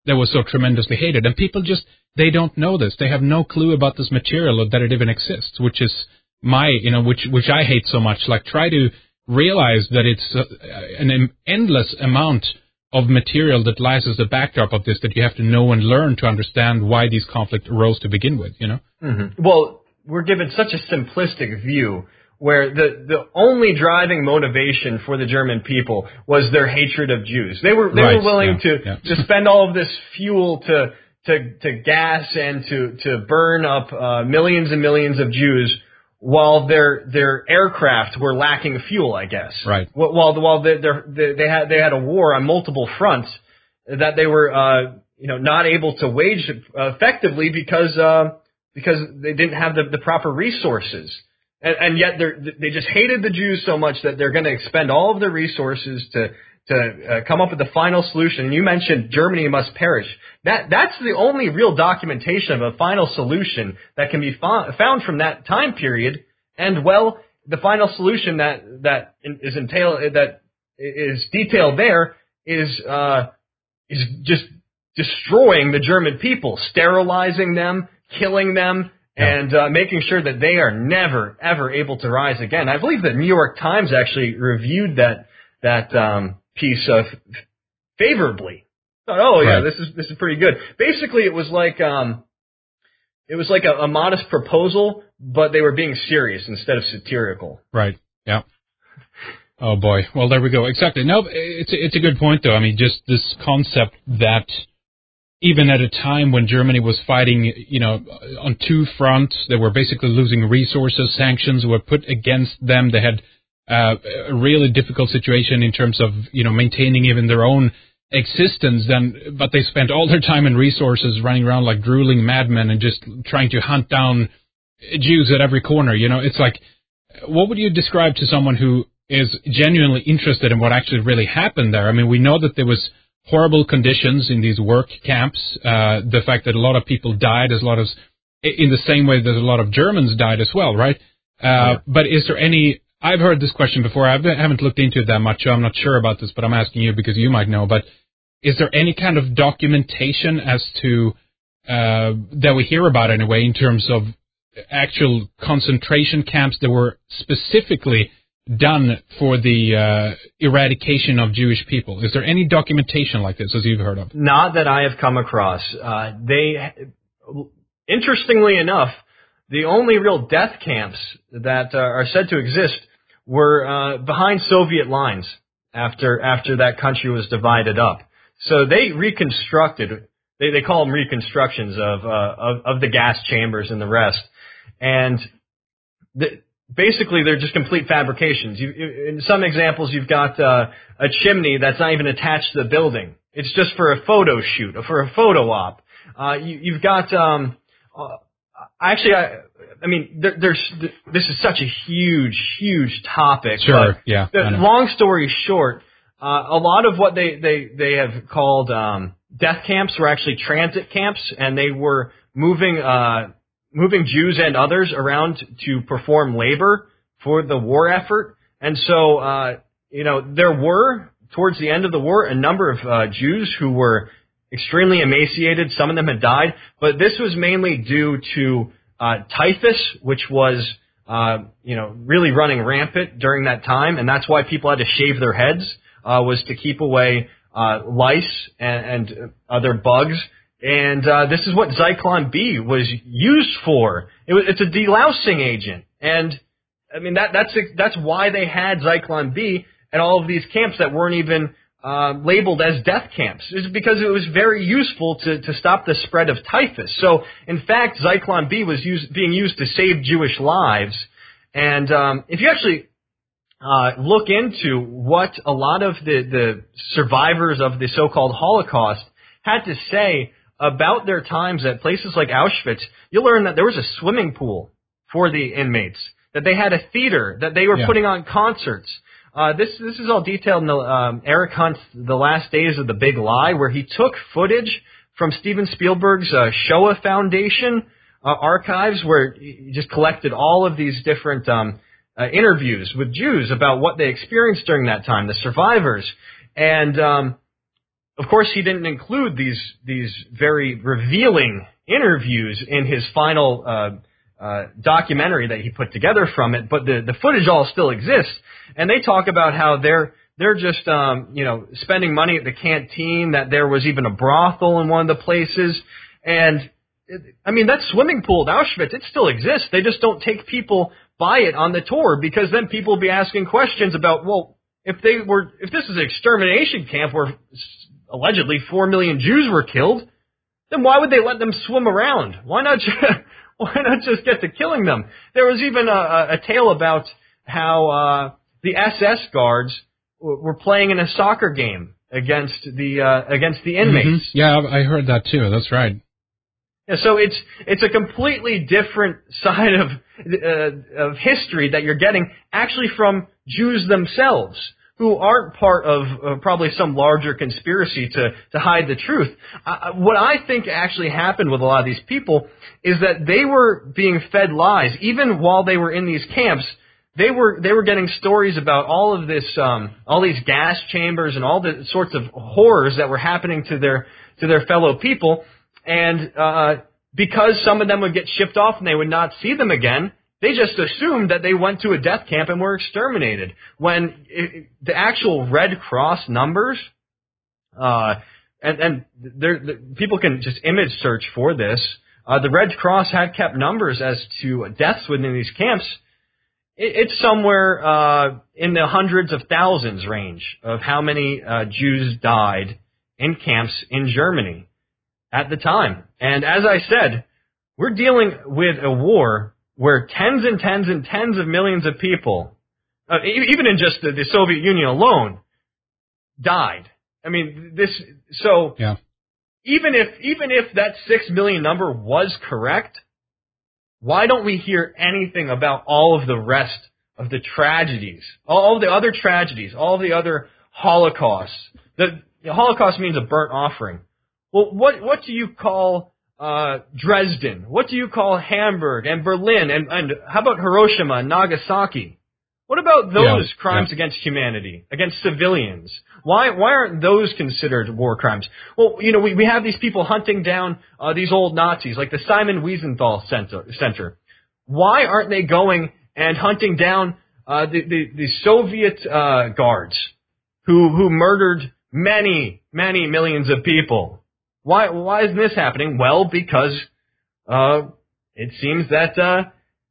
that was so tremendously hated. And people just, they don't know this. They have no clue about this material, that it even exists, which is my, you know, which which I hate so much. Like, try to realize that it's uh, an endless amount of material that lies as the backdrop of this, that you have to know and learn to understand why these conflicts arose to begin with, you know? Mm-hmm. Well, we're given such a simplistic view where the, the only driving motivation for the German people was their hatred of Jews. They were they right. were willing yeah. to Yeah. to spend all of this fuel to to to gas and to to burn up uh, millions and millions of Jews, while their their aircraft were lacking fuel, I guess. Right. While while they they they had they had a war on multiple fronts that they were uh, you know not able to wage effectively because uh, because they didn't have the, the proper resources, and, and yet they they just hated the Jews so much that they're going to expend all of their resources to to uh, come up with the final solution. And you mentioned Germany must perish. That that's the only real documentation of a final solution that can be fo- found from that time period. And well, the final solution that that is entail that is detailed there is uh, is just destroying the German people, sterilizing them, killing them, Yeah. and uh, making sure that they are never ever able to rise again. I believe the New York Times actually reviewed that that um, piece of favorably. Thought, oh yeah, Right. this is this is pretty good. Basically, it was like um, it was like a, a modest proposal, but they were being serious instead of satirical. Right. Yeah. Oh boy. Well, there we go. Exactly. No, it's a, it's a good point though. I mean, just this concept that even at a time when Germany was fighting, you know, on two fronts, they were basically losing resources. Sanctions were put against them. They had uh, a really difficult situation in terms of, you know, maintaining even their own existence. Then, but they spent all their time and resources running around like drooling madmen and just trying to hunt down Jews at every corner. You know, it's like, what would you describe to someone who is genuinely interested in what actually really happened there? I mean, we know that there was horrible conditions in these work camps. Uh, the fact that a lot of people died, as a lot of, in the same way that a lot of Germans died as well, right? Uh, yeah. But is there any? I've heard this question before. I haven't looked into it that much, so I'm not sure about this. But I'm asking you because you might know. But is there any kind of documentation as to uh, that we hear about anyway, in terms of actual concentration camps that were specifically done for the uh, eradication of Jewish people? Is there any documentation like this, as you've heard of? Not that I have come across. Uh, they, interestingly enough, the only real death camps that uh, are said to exist were uh, behind Soviet lines after after that country was divided up. So they reconstructed. They they call them reconstructions of uh, of, of the gas chambers and the rest, and the. Basically, they're just complete fabrications. You, in some examples, you've got uh, a chimney that's not even attached to the building. It's just for a photo shoot or for a photo op. Uh, you, you've got, um, uh, actually, I, I mean, there, there's this is such a huge, huge topic. Sure. But yeah. The, long story short, uh, a lot of what they they they have called um, death camps were actually transit camps, and they were moving. Uh, moving Jews and others around to perform labor for the war effort. And so, uh, you know, there were, towards the end of the war, a number of uh, Jews who were extremely emaciated. Some of them had died. But this was mainly due to uh, typhus, which was, uh, you know, really running rampant during that time. And that's why people had to shave their heads, uh, was to keep away uh, lice and, and other bugs. And uh, this is what Zyklon B was used for. It was, it's a delousing agent, and I mean that that's that's why they had Zyklon B at all of these camps that weren't even uh, labeled as death camps. It's because it was very useful to to stop the spread of typhus. So in fact, Zyklon B was used, being used to save Jewish lives. And um, if you actually uh, look into what a lot of the the survivors of the so-called Holocaust had to say about their times at places like Auschwitz, you'll learn that there was a swimming pool for the inmates, that they had a theater, that they were yeah. putting on concerts. Uh, this this is all detailed in the, um, Eric Hunt's The Last Days of the Big Lie, where he took footage from Steven Spielberg's uh, Shoah Foundation uh, archives, where he just collected all of these different um, uh, interviews with Jews about what they experienced during that time, the survivors. And um of course, he didn't include these these very revealing interviews in his final uh, uh, documentary that he put together from it, but the, the footage all still exists, and they talk about how they're they're just um, you know spending money at the canteen, that there was even a brothel in one of the places, and it, I mean that swimming pool at Auschwitz, it still exists. They just don't take people by it on the tour, because then people will be asking questions about, well, if they were if this is an extermination camp where allegedly four million Jews were killed, then why would they let them swim around? Why not just, why not just get to killing them? There was even a, a tale about how uh, the S S guards w- were playing in a soccer game against the uh, against the inmates. Mm-hmm. Yeah, I heard that too. That's right. Yeah, so it's it's a completely different side of uh, of history that you're getting actually from Jews themselves, who aren't part of uh, probably some larger conspiracy to, to hide the truth. Uh, what I think actually happened with a lot of these people is that they were being fed lies. Even while they were in these camps, they were they were getting stories about all of this, um, all these gas chambers and all the sorts of horrors that were happening to their to their fellow people. And uh, because some of them would get shipped off and they would not see them again, they just assumed that they went to a death camp and were exterminated. When it, the actual Red Cross numbers, uh, and, and there, the, people can just image search for this, uh, the Red Cross had kept numbers as to deaths within these camps. It, it's somewhere uh, in the hundreds of thousands range of how many uh, Jews died in camps in Germany at the time. And as I said, we're dealing with a war where tens and tens and tens of millions of people, uh, even in just the, the Soviet Union alone, died. I mean, this. So yeah. even if even if that six million number was correct, why don't we hear anything about all of the rest of the tragedies, all of the other tragedies, all of the other Holocausts? The, the Holocaust means a burnt offering. Well, what what do you call Uh, Dresden? What do you call Hamburg and Berlin? And, and how about Hiroshima and Nagasaki? What about those yeah, crimes yeah. against humanity, against civilians? Why why aren't those considered war crimes? Well, you know, we, we have these people hunting down uh, these old Nazis, like the Simon Wiesenthal Center. Center. Why aren't they going and hunting down uh, the, the, the Soviet uh, guards who who murdered many, many millions of people? Why why isn't this happening? Well, because uh, it seems that uh,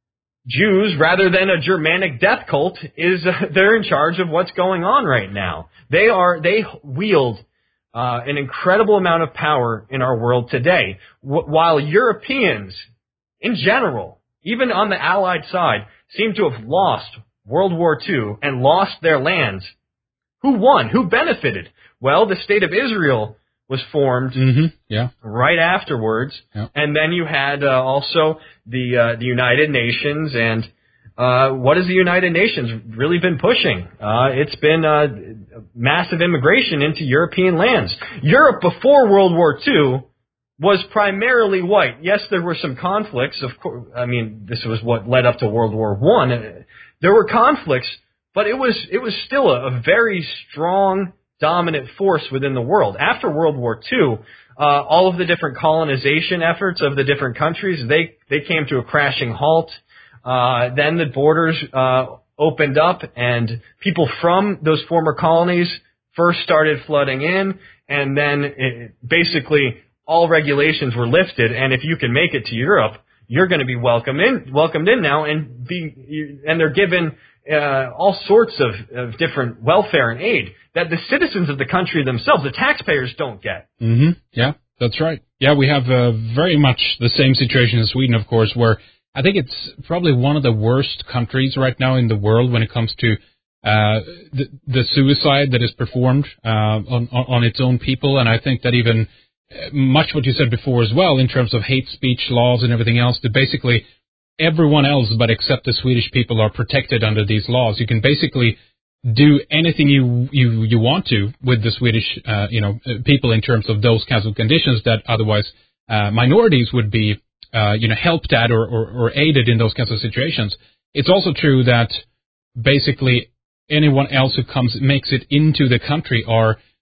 Jews, rather than a Germanic death cult, is uh, they're in charge of what's going on right now. They are they wield uh, an incredible amount of power in our world today, w- while Europeans, in general, even on the Allied side, seem to have lost World War Two and lost their lands. Who won? Who benefited? Well, the State of Israel was formed mm-hmm. yeah. right afterwards, yeah. and then you had uh, also the uh, the United Nations, and uh, what has the United Nations really been pushing? Uh, it's been uh, massive immigration into European lands. Europe before World War Two was primarily white. Yes, there were some conflicts. Of course, I mean this was what led up to World War One. There were conflicts, but it was it was still a, a very strong, dominant force within the world. After World War Two, uh, all of the different colonization efforts of the different countries, they, they came to a crashing halt. Uh, then the borders uh, opened up, and people from those former colonies first started flooding in, and then it, basically all regulations were lifted, and if you can make it to Europe, you're going to be welcome in, welcomed in now, and be and they're given uh, all sorts of, of different welfare and aid that the citizens of the country themselves, the taxpayers, don't get. Mm-hmm. Yeah, that's right. Yeah, we have uh, very much the same situation in Sweden, of course, where I think it's probably one of the worst countries right now in the world when it comes to uh, the, the suicide that is performed uh, on, on its own people. And I think that even much what you said before as well, in terms of hate speech laws and everything else, that basically everyone else but except the Swedish people are protected under these laws. You can basically do anything you you, you want to with the Swedish uh, you know people in terms of those kinds of conditions that otherwise uh, minorities would be uh, you know helped at or, or, or aided in those kinds of situations. It's also true that basically anyone else who comes makes it into the country are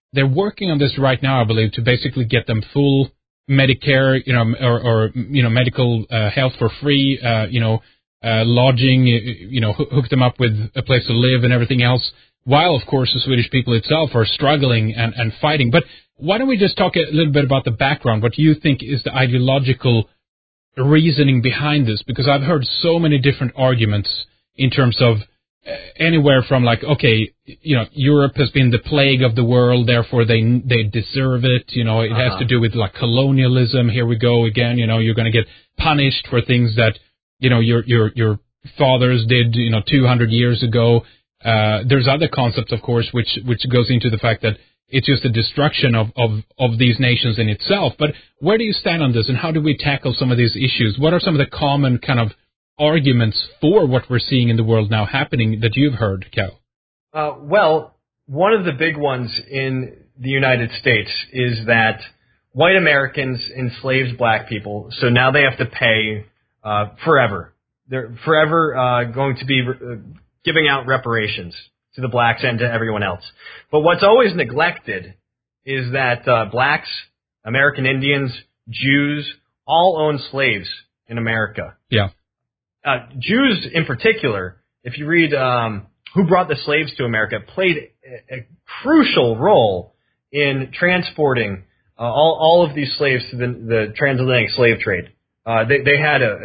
they're working on this right now, I believe, to basically get them full Medicare, you know, or, or you know, medical uh, health for free, uh, you know, uh, lodging, you know, hook them up with a place to live and everything else. While, of course, the Swedish people itself are struggling and, and fighting. But why don't we just talk a little bit about the background? What do you think is the ideological reasoning behind this? Because I've heard so many different arguments in terms of uh, anywhere from like, okay, you know, Europe has been the plague of the world, therefore they they deserve it. You know, it uh-huh. has to do with like colonialism. Here we go again. You know, you're going to get punished for things that, you know, your your your fathers did, you know, two hundred years ago. Uh, there's other concepts, of course, which which goes into the fact that it's just a destruction of, of, of these nations in itself. But where do you stand on this, and how do we tackle some of these issues? What are some of the common kind of arguments for what we're seeing in the world now happening that you've heard, Cal? Uh, well, one of the big ones in the United States is that white Americans enslaved black people, so now they have to pay uh, forever. They're forever uh, going to be uh, giving out reparations to the blacks and to everyone else. But what's always neglected is that uh, blacks, American Indians, Jews, all own slaves in America. Yeah. Uh, Jews in particular, if you read um, Who Brought the Slaves to America, played a, a crucial role in transporting uh, all, all of these slaves to the, the transatlantic slave trade. Uh, they, they had a,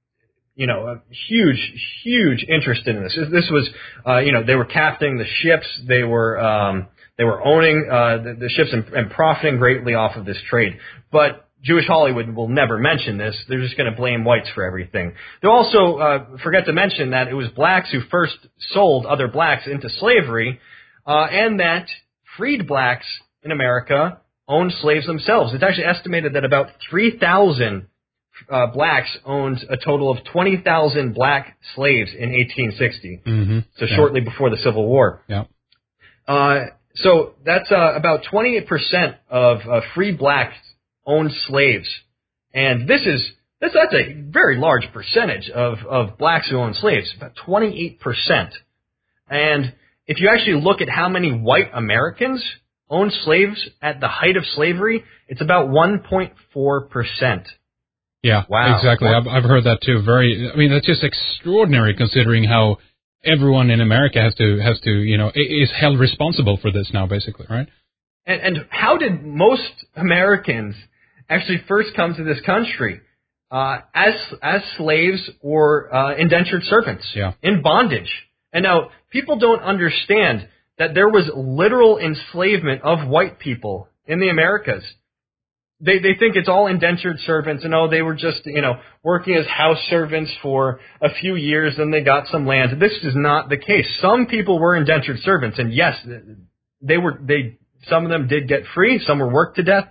you know, a huge, huge interest in this. This was, uh, you know, they were captaining the ships. They were, um, they were owning uh, the, the ships and, and profiting greatly off of this trade. But Jewish Hollywood will never mention this. They're just going to blame whites for everything. They'll also uh, forget to mention that it was blacks who first sold other blacks into slavery, uh, and that freed blacks in America owned slaves themselves. It's actually estimated that about three thousand uh, blacks owned a total of twenty thousand black slaves in eighteen sixty, mm-hmm. so yeah. shortly before the Civil War. Yeah. Uh, so that's uh, about twenty-eight percent of uh, free blacks owned slaves, and this is that's, that's a very large percentage of, of blacks who own slaves, about twenty-eight percent. And if you actually look at how many white Americans owned slaves at the height of slavery, it's about one point four percent. Yeah, wow. exactly. I've, I've heard that too. Very, I mean, that's just extraordinary considering how everyone in America has to has to you know is held responsible for this now, basically, right? And, and how did most Americans actually first come to this country? Uh, as as slaves or uh, indentured servants, yeah. in bondage. And now people don't understand that there was literal enslavement of white people in the Americas. They they think it's all indentured servants, and oh, they were just, you know, working as house servants for a few years, and they got some land. This is not the case. Some people were indentured servants, and yes, they were they. Some of them did get free. Some were worked to death,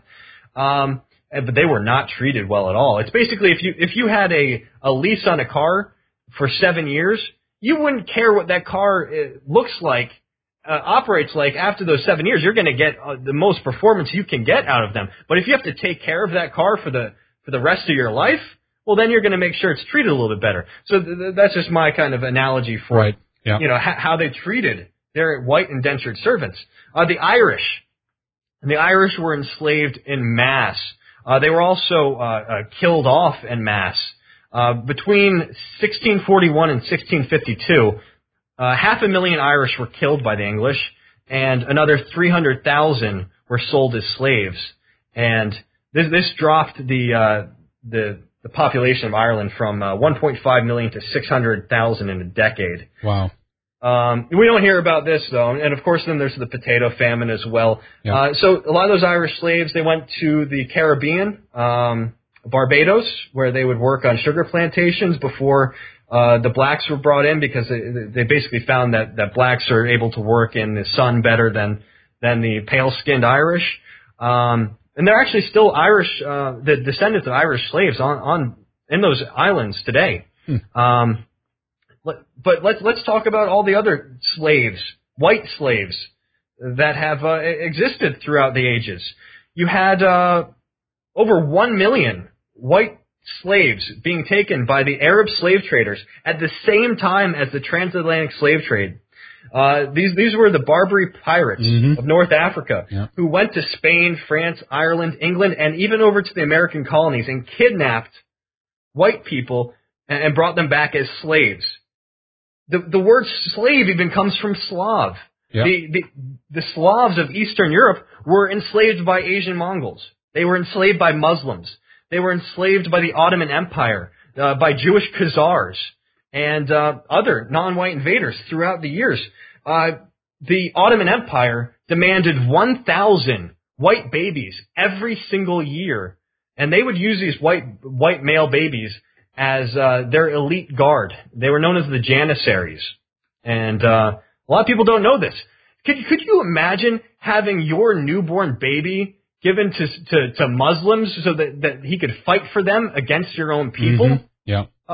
um, but they were not treated well at all. It's basically if you if you had a, a lease on a car for seven years, you wouldn't care what that car uh, looks like, uh, operates like after those seven years. You're going to get uh, the most performance you can get out of them. But if you have to take care of that car for the for the rest of your life, well, then you're going to make sure it's treated a little bit better. So th- th- that's just my kind of analogy for right. yeah. you know ha- how they treated their white indentured servants. Uh, the Irish. The Irish were enslaved in mass. Uh, they were also uh, uh, killed off en masse. Uh, between sixteen forty-one and sixteen fifty-two, uh, half a million Irish were killed by the English, and another three hundred thousand were sold as slaves. And this, this dropped the, uh, the the population of Ireland from uh, one point five million to six hundred thousand in a decade. Wow. Um, we don't hear about this, though, and of course then there's the potato famine as well. Yeah. Uh, so a lot of those Irish slaves, they went to the Caribbean, um, Barbados, where they would work on sugar plantations before uh, the blacks were brought in, because they, they basically found that, that blacks are able to work in the sun better than than the pale-skinned Irish. Um, and they're actually still Irish, uh, the descendants of Irish slaves on, on in those islands today. Hmm. Um, But let's let's talk about all the other slaves, white slaves, that have uh, existed throughout the ages. You had uh, over one million white slaves being taken by the Arab slave traders at the same time as the transatlantic slave trade. Uh, these these were the Barbary pirates Mm-hmm. of North Africa Yeah. who went to Spain, France, Ireland, England, and even over to the American colonies and kidnapped white people and, and brought them back as slaves. The the word slave even comes from Slav. Yeah. The, the the Slavs of Eastern Europe were enslaved by Asian Mongols. They were enslaved by Muslims. They were enslaved by the Ottoman Empire, uh, by Jewish Khazars, and uh, other non-white invaders throughout the years. Uh, the Ottoman Empire demanded one thousand white babies every single year, and they would use these white white male babies as uh, their elite guard. They were known as the Janissaries, and uh, a lot of people don't know this. Could could you imagine having your newborn baby given to to, to Muslims so that, that he could fight for them against your own people? Mm-hmm. Yeah. Uh,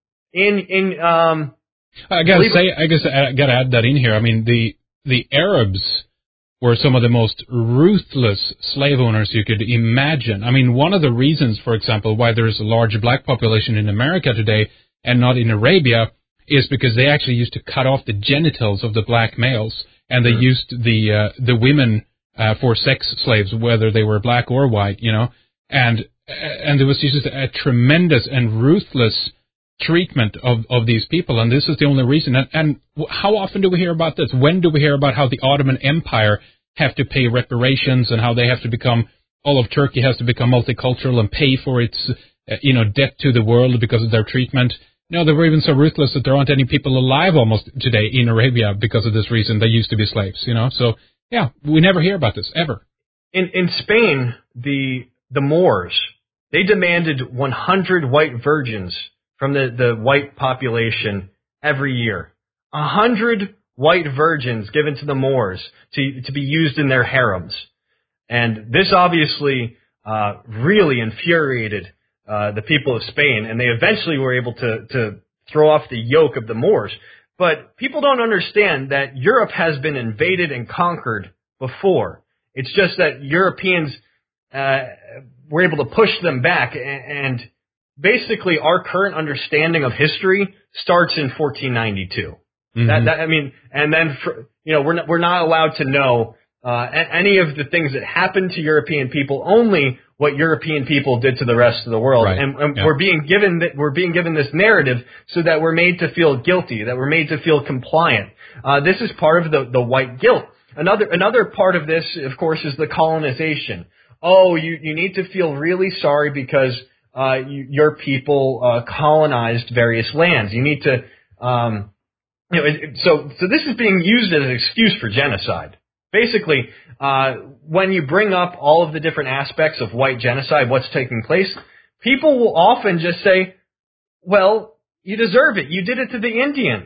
in in um, I gotta say, I guess I gotta add that in here. I mean, the the Arabs were some of the most ruthless slave owners you could imagine. I mean, one of the reasons, for example, why there's a large black population in America today and not in Arabia is because they actually used to cut off the genitals of the black males, and they mm. used the uh, the women uh, for sex slaves, whether they were black or white, you know, and and there was just a tremendous and ruthless treatment of, of these people, and this is the only reason. And, and how often do we hear about this? When do we hear about how the Ottoman Empire have to pay reparations and how they have to become, all of Turkey has to become multicultural and pay for its, uh, you know, debt to the world because of their treatment? No, they were even so ruthless that there aren't any people alive almost today in Arabia because of this reason. They used to be slaves, you know. So, yeah, we never hear about this, ever. In in Spain, the the Moors, they demanded one hundred white virgins from the, the white population every year. A hundred white virgins given to the Moors to to be used in their harems. And this obviously uh, really infuriated uh, the people of Spain, and they eventually were able to, to throw off the yoke of the Moors. But people don't understand that Europe has been invaded and conquered before. It's just that Europeans uh, were able to push them back, and basically our current understanding of history starts in fourteen ninety-two. Mm-hmm. That, that I mean, and then for, you know we're not, we're not allowed to know uh, any of the things that happened to European people. Only what European people did to the rest of the world, right. and, and yeah. we're being given that we're being given this narrative so that we're made to feel guilty, that we're made to feel compliant. Uh, this is part of the the white guilt. Another another part of this, of course, is the colonization. Oh, you you need to feel really sorry because uh, you, your people uh, colonized various lands. You need to, um, you know, it, it, so so this is being used as an excuse for genocide. Basically, uh, when you bring up all of the different aspects of white genocide, what's taking place, people will often just say, "Well, you deserve it. You did it to the Indians."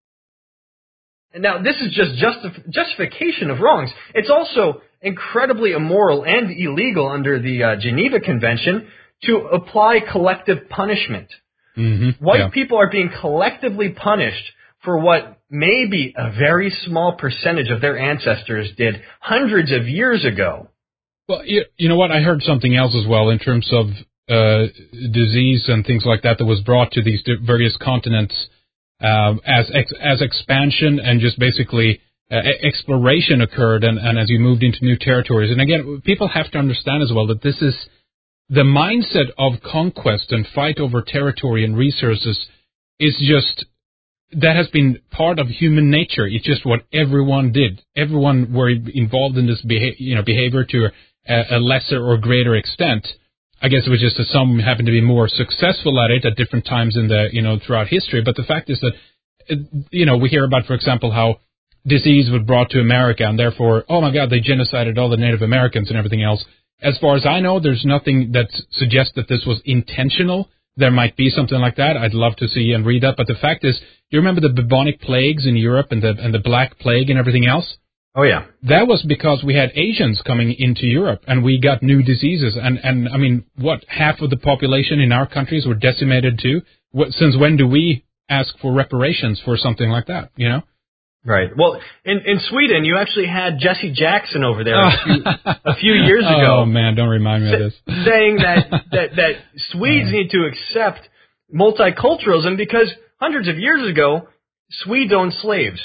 And now, this is just justif- justification of wrongs. It's also incredibly immoral and illegal under the uh, Geneva Convention to apply collective punishment. Mm-hmm. White yeah. people are being collectively punished for what maybe a very small percentage of their ancestors did hundreds of years ago. Well, you, you know what? I heard something else as well in terms of uh, disease and things like that that was brought to these various continents um, as ex- as expansion and just basically uh, exploration occurred, and, and as you moved into new territories. And again, people have to understand as well that this is the mindset of conquest and fight over territory and resources is just, that has been part of human nature. It's just what everyone did. Everyone were involved in this beha- you know, behavior to a, a lesser or greater extent. I guess it was just that some happened to be more successful at it at different times in the, you know, throughout history. But the fact is that, you know, we hear about, for example, how disease was brought to America and therefore, oh my God, they genocided all the Native Americans and everything else. As far as I know, there's nothing that suggests that this was intentional. There might be something like that. I'd love to see and read that. But the fact is, you remember the bubonic plagues in Europe and the and the Black Plague and everything else? Oh, yeah. That was because we had Asians coming into Europe and we got new diseases. And, and I mean, what, half of the population in our countries were decimated too? What, since when do we ask for reparations for something like that, you know? Right. Well, in, in Sweden, you actually had Jesse Jackson over there a few, a few years ago. Oh, man, don't remind me of this. Saying that, that, that Swedes uh, need to accept multiculturalism because hundreds of years ago, Swedes owned slaves.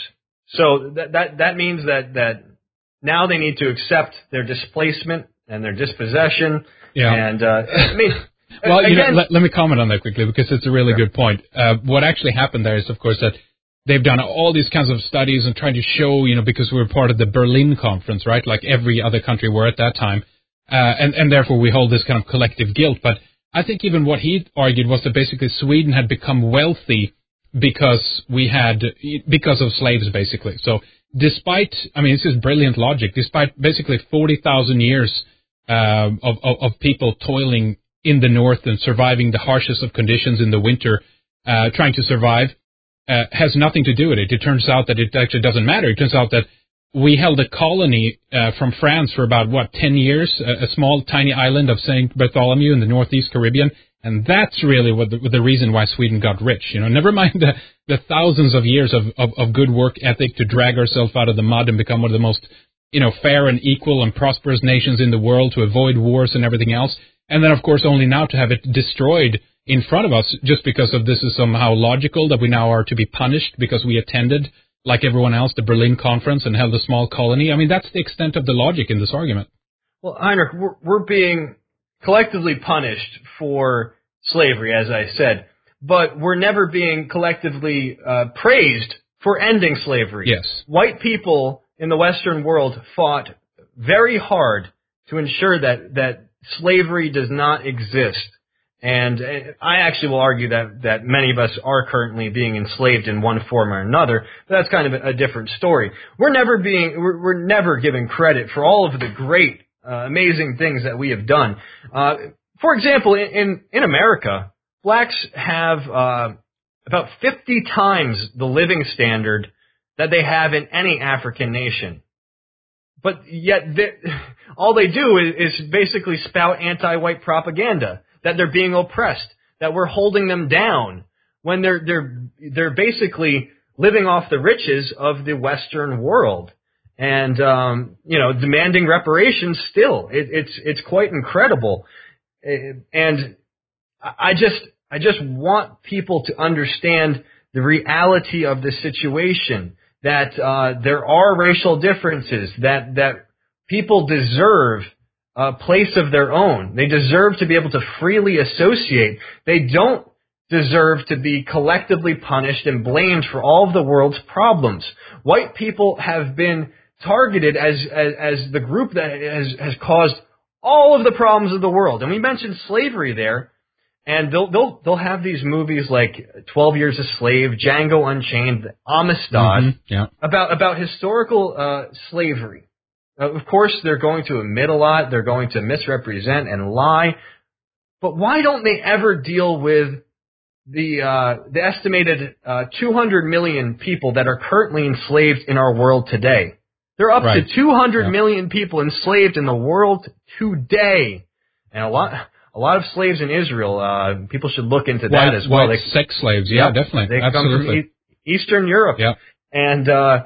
So that that that means that that now they need to accept their displacement and their dispossession. Yeah. And uh, I mean, well, again, you know, let, let me comment on that quickly because it's a really sure. good point. Uh, what actually happened there is, of course, that they've done all these kinds of studies and trying to show, you know, because we were part of the Berlin Conference, right? Like every other country were at that time, uh, and and therefore we hold this kind of collective guilt. But I think even what he argued was that basically Sweden had become wealthy because we had because of slaves, basically. So despite, I mean, this is brilliant logic. Despite basically forty thousand years uh, of, of of people toiling in the north and surviving the harshest of conditions in the winter, uh, trying to survive. Uh, has nothing to do with it. It turns out that it actually doesn't matter. It turns out that we held a colony uh, from France for about, what, ten years, a, a small, tiny island of Saint Bartholomew in the northeast Caribbean, and that's really what the, the reason why Sweden got rich. You know, never mind the, the thousands of years of, of, of good work ethic to drag ourselves out of the mud and become one of the most, you know, fair and equal and prosperous nations in the world, to avoid wars and everything else, and then, of course, only now to have it destroyed in front of us just because of this is somehow logical that we now are to be punished because we attended, like everyone else, the Berlin Conference and held a small colony. I mean, that's the extent of the logic in this argument. Well, Heinrich, we're, we're being collectively punished for slavery, as I said, but we're never being collectively uh, praised for ending slavery. Yes. White people in the Western world fought very hard to ensure that, that slavery does not exist. And I actually will argue that, that many of us are currently being enslaved in one form or another, but that's kind of a, a different story. We're never being, we're, we're never given credit for all of the great, uh, amazing things that we have done. Uh, for example, in, in, in America, blacks have, uh, about fifty times the living standard that they have in any African nation. But yet, all they do is, is basically spout anti-white propaganda. That they're being oppressed, that we're holding them down, when they're they're they're basically living off the riches of the Western world, and um, you know, demanding reparations. Still, it, it's it's quite incredible, and I just I just want people to understand the reality of the situation. That uh, there are racial differences. That that people deserve a place of their own. They deserve to be able to freely associate. They don't deserve to be collectively punished and blamed for all of the world's problems. White people have been targeted as as, as the group that has, has caused all of the problems of the world. And we mentioned slavery there, and they'll they'll they'll have these movies like twelve Years a Slave, Django Unchained, Amistad, mm-hmm. yeah. about about historical uh, slavery. Uh, of course, they're going to omit a lot. They're going to misrepresent and lie. But why don't they ever deal with the uh, the estimated uh, two hundred million people that are currently enslaved in our world today? There are up right. to two hundred yeah. million people enslaved in the world today, and a lot a lot of slaves in Israel. Uh, people should look into white, that as well. White they, sex slaves, yeah, yeah definitely, they absolutely. come from e- Eastern Europe, yeah. and. Uh,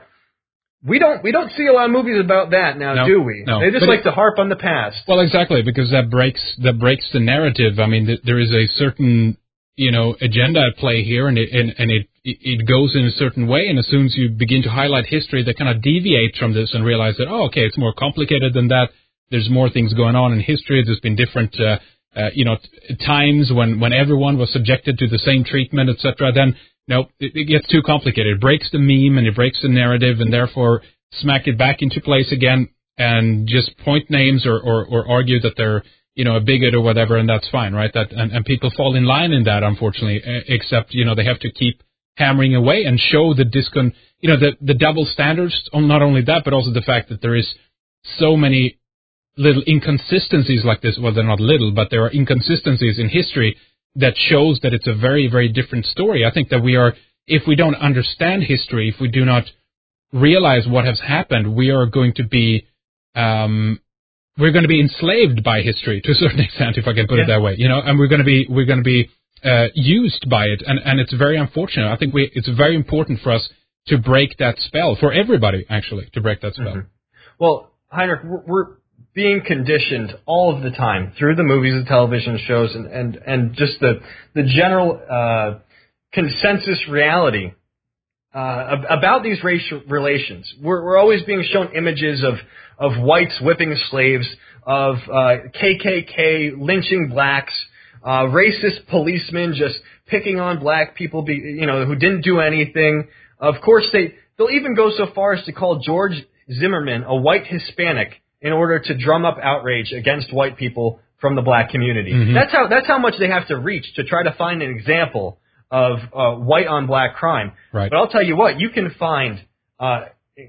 We don't we don't see a lot of movies about that now, no, do we? No. They just but like it, to harp on the past. Well, exactly, because that breaks that breaks the narrative. I mean, th- there is a certain you know agenda at play here, and it and, and it it goes in a certain way. And as soon as you begin to highlight history, that kind of deviates from this and realize that oh, okay, it's more complicated than that. There's more things going on in history. There's been different uh, uh, you know t- times when when everyone was subjected to the same treatment, et cetera. Then no, it, it gets too complicated. It breaks the meme and it breaks the narrative, and therefore smack it back into place again and just point names or, or, or argue that they're, you know, a bigot or whatever, and that's fine, right? That and, and people fall in line in that, unfortunately, except, you know, they have to keep hammering away and show the discon, you know, the, the double standards, not only that, but also the fact that there is so many little inconsistencies like this. Well, they're not little, but there are inconsistencies in history that shows that it's a very, very different story. I think that we are, if we don't understand history, if we do not realize what has happened, we are going to be um, we're going to be enslaved by history to a certain extent, if I can put yeah. it that way. You know, and we're going to be we're going to be uh, used by it, and, and it's very unfortunate. I think we it's very important for us to break that spell, for everybody actually to break that spell. Mm-hmm. Well, Heinrich, we're, we're being conditioned all of the time through the movies and television shows, and and, and just the the general uh, consensus reality. uh, about these racial relations. We're, we're always being shown images of, of whites whipping slaves, of uh, K K K lynching blacks, uh, racist policemen just picking on black people, be, you know, who didn't do anything. Of course, they, they'll even go so far as to call George Zimmerman a white Hispanic in order to drum up outrage against white people from the black community. Mm-hmm. That's how that's how much they have to reach to try to find an example of uh, white on black crime. Right. But I'll tell you what, you can find uh,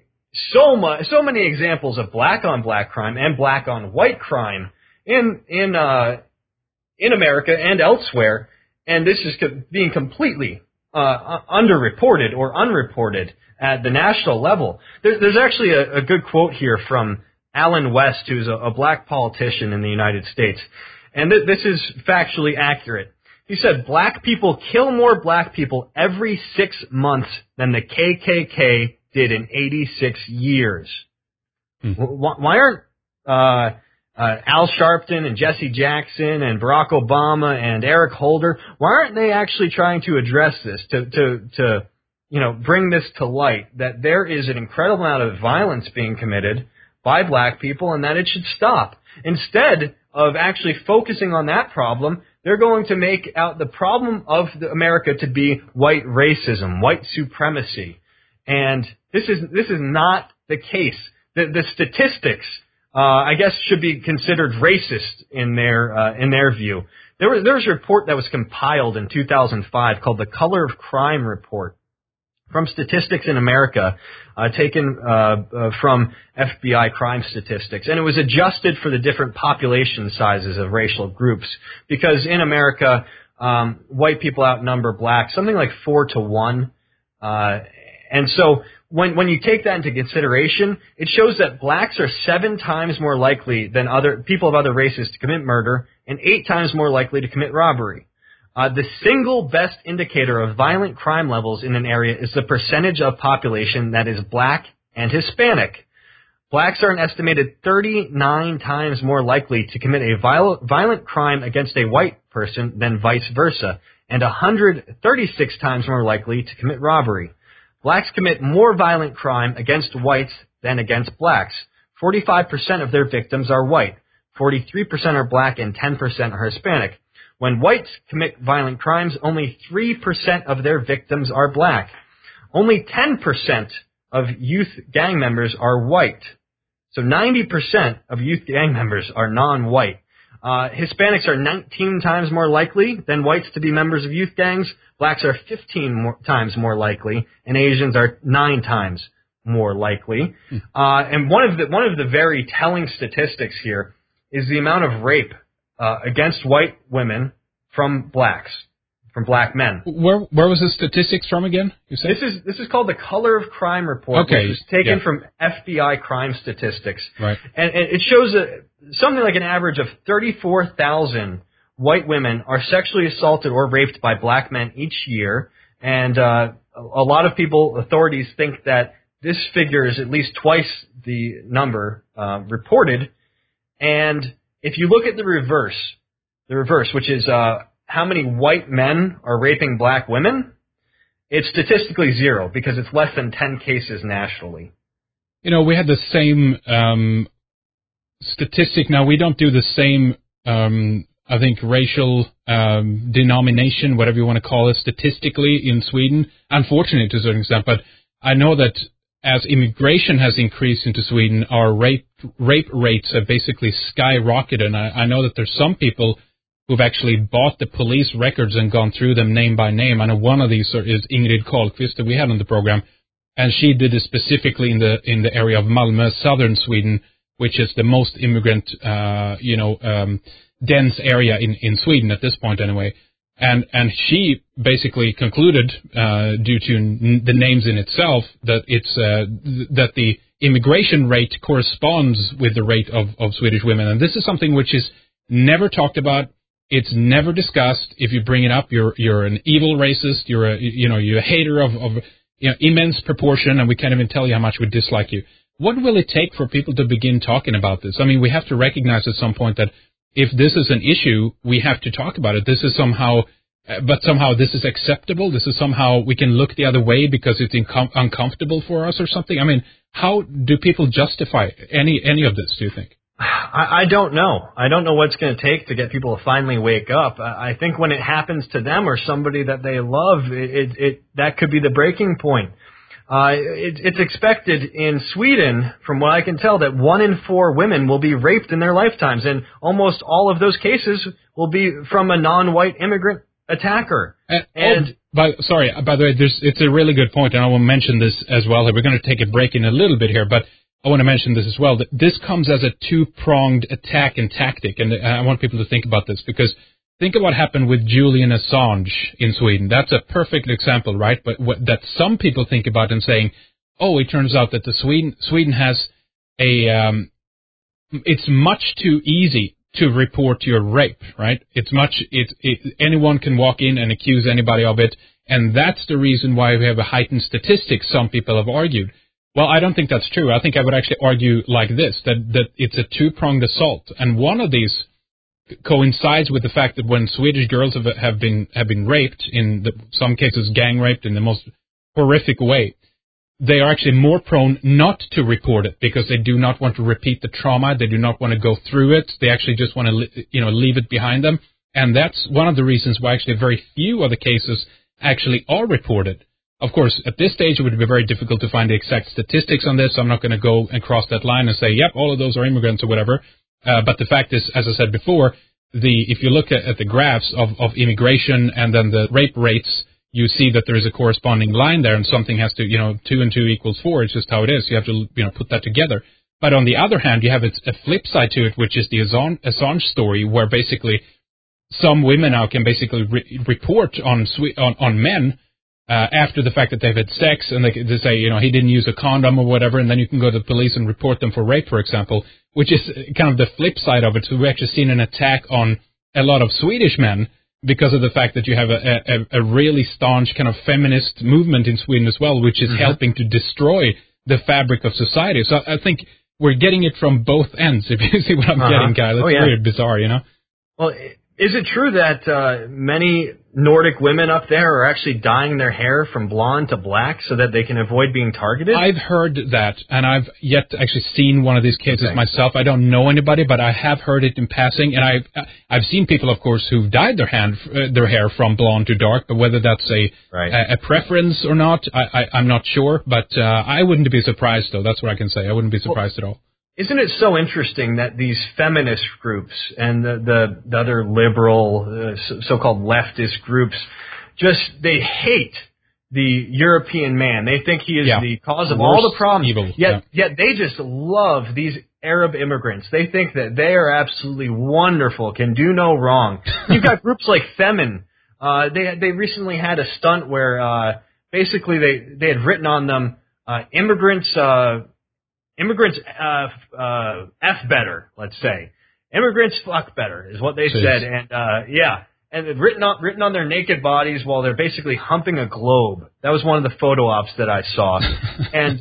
so much, so many examples of black on black crime and black on white crime in in uh, in America and elsewhere, and this is co- being completely uh, underreported or unreported at the national level. There's, there's actually a, a good quote here from Alan West, who's a, a black politician in the United States. And th- this is factually accurate. He said, black people kill more black people every six months than the K K K did in eighty-six years. Mm-hmm. Why, why aren't uh, uh, Al Sharpton and Jesse Jackson and Barack Obama and Eric Holder, why aren't they actually trying to address this, to, to, to you know, bring this to light, that there is an incredible amount of violence being committed by black people and that it should stop? Instead of actually focusing on that problem, they're going to make out the problem of the America to be white racism, white supremacy. And this is this is not the case. The, the statistics, uh, I guess, should be considered racist in their uh, in their view. There was there was a report that was compiled in two thousand five called the Color of Crime Report from Statistics in America, uh, taken uh, uh, from F B I crime statistics. And it was adjusted for the different population sizes of racial groups. Because in America, um, white people outnumber blacks, something like four to one. Uh, and so when, when you take that into consideration, it shows that blacks are seven times more likely than other people of other races to commit murder and eight times more likely to commit robbery. Uh, the single best indicator of violent crime levels in an area is the percentage of population that is black and Hispanic. Blacks are an estimated thirty-nine times more likely to commit a viol- violent crime against a white person than vice versa, and one hundred thirty-six times more likely to commit robbery. Blacks commit more violent crime against whites than against blacks. forty-five percent of their victims are white, forty-three percent are black, and ten percent are Hispanic. When whites commit violent crimes, only three percent of their victims are black. Only ten percent of youth gang members are white. So ninety percent of youth gang members are non-white. Uh, Hispanics are nineteen times more likely than whites to be members of youth gangs. Blacks are fifteen more, times more likely, and Asians are nine times more likely. Hmm. Uh, and one of the one of the very telling statistics here is the amount of rape Uh, against white women from blacks, from black men. Where where was the statistics from again? You said this is this is called the Color of Crime Report, okay. which was taken yeah. from F B I crime statistics, right? And, and it shows a, something like an average of thirty-four thousand white women are sexually assaulted or raped by black men each year, and uh, a lot of people, authorities, think that this figure is at least twice the number uh, reported, and if you look at the reverse, the reverse, which is uh, how many white men are raping black women, it's statistically zero because it's less than ten cases nationally. You know, we had the same um, statistic. Now, we don't do the same, um, I think, racial um, denomination, whatever you want to call it, statistically in Sweden, unfortunately to a certain extent. But I know that as immigration has increased into Sweden, our rape rape rates have basically skyrocketed. And I, I know that there's some people who've actually bought the police records and gone through them name by name. I know one of these is Ingrid Karlqvist that we had on the program, and she did it specifically in the in the area of Malmö, southern Sweden, which is the most immigrant, uh, you know, um, dense area in, in Sweden at this point anyway. And and she basically concluded, uh, due to n- the names in itself, that it's uh, th- that the immigration rate corresponds with the rate of, of Swedish women. And this is something which is never talked about. It's never discussed. If you bring it up, you're you're an evil racist. You're a you know you're a hater of, of you know, immense proportion, and we can't even tell you how much we dislike you. What will it take for people to begin talking about this? I mean, we have to recognize at some point that if this is an issue, we have to talk about it. This is somehow uh, but somehow this is acceptable. This is somehow we can look the other way because it's incom- uncomfortable for us or something. I mean, how do people justify any any of this, do you think? I, I don't know. I don't know what's going to take to get people to finally wake up. I, I think when it happens to them or somebody that they love, it, it, it that could be the breaking point. Uh, it, it's expected in Sweden, from what I can tell, that one in four women will be raped in their lifetimes, and almost all of those cases will be from a non-white immigrant attacker. And, and oh, by, sorry, by the way, there's, it's a really good point, and I will mention this as well. We're going to take a break in a little bit here, but I want to mention this as well, that this comes as a two-pronged attack and tactic, and I want people to think about this, because think of what happened with Julian Assange in Sweden. That's a perfect example, right? But what, that some people think about and saying, oh, it turns out that the Sweden Sweden has a, um, it's much too easy to report your rape, right? It's much, it, it, anyone can walk in and accuse anybody of it, and that's the reason why we have a heightened statistics, some people have argued. Well, I don't think that's true. I think I would actually argue like this, that, that it's a two-pronged assault, and one of these coincides with the fact that when Swedish girls have, have been have been raped, in the, some cases gang raped in the most horrific way, they are actually more prone not to report it because they do not want to repeat the trauma. They do not want to go through it. They actually just want to, you know, leave it behind them. And that's one of the reasons why actually very few of the cases actually are reported. Of course, at this stage, it would be very difficult to find the exact statistics on this. I'm not going to go and cross that line and say, yep, all of those are immigrants or whatever. Uh, but the fact is, as I said before, the if you look at, at the graphs of, of immigration and then the rape rates, you see that there is a corresponding line there, and something has to, you know, two and two equals four. It's just how it is. You have to, you know, put that together. But on the other hand, you have a, a flip side to it, which is the Assange, Assange story, where basically some women now can basically re- report on, on on men uh, after the fact that they've had sex, and they, they say, you know, he didn't use a condom or whatever, and then you can go to the police and report them for rape, for example, which is kind of the flip side of it. So we've actually seen an attack on a lot of Swedish men because of the fact that you have a, a, a really staunch kind of feminist movement in Sweden as well, which is mm-hmm. helping to destroy the fabric of society. So I think we're getting it from both ends, if you see what I'm uh-huh. getting, Kyle. It's oh, yeah. very bizarre, you know? Well, is it true that uh, many Nordic women up there are actually dyeing their hair from blonde to black so that they can avoid being targeted? I've heard that, and I've yet to actually seen one of these cases okay. myself. I don't know anybody, but I have heard it in passing, and I've I've seen people, of course, who've dyed their hand uh, their hair from blonde to dark, but whether that's a right. a, a preference or not, I, I, I'm not sure. But uh, I wouldn't be surprised, though. That's what I can say. I wouldn't be surprised well, at all. Isn't it so interesting that these feminist groups and the, the, the other liberal, uh, so-called leftist groups, just, they hate the European man. They think he is yeah. the cause of Worst all the problems. Evil. Yet, yeah. yet they just love these Arab immigrants. They think that they are absolutely wonderful, can do no wrong. You've got groups like Femin. Uh, they, they recently had a stunt where, uh, basically they, they had written on them, uh, immigrants, uh, Immigrants uh, uh, F better, let's say. Immigrants fuck better is what they Jeez. said, and uh, yeah, and written on written on their naked bodies while they're basically humping a globe. That was one of the photo ops that I saw, and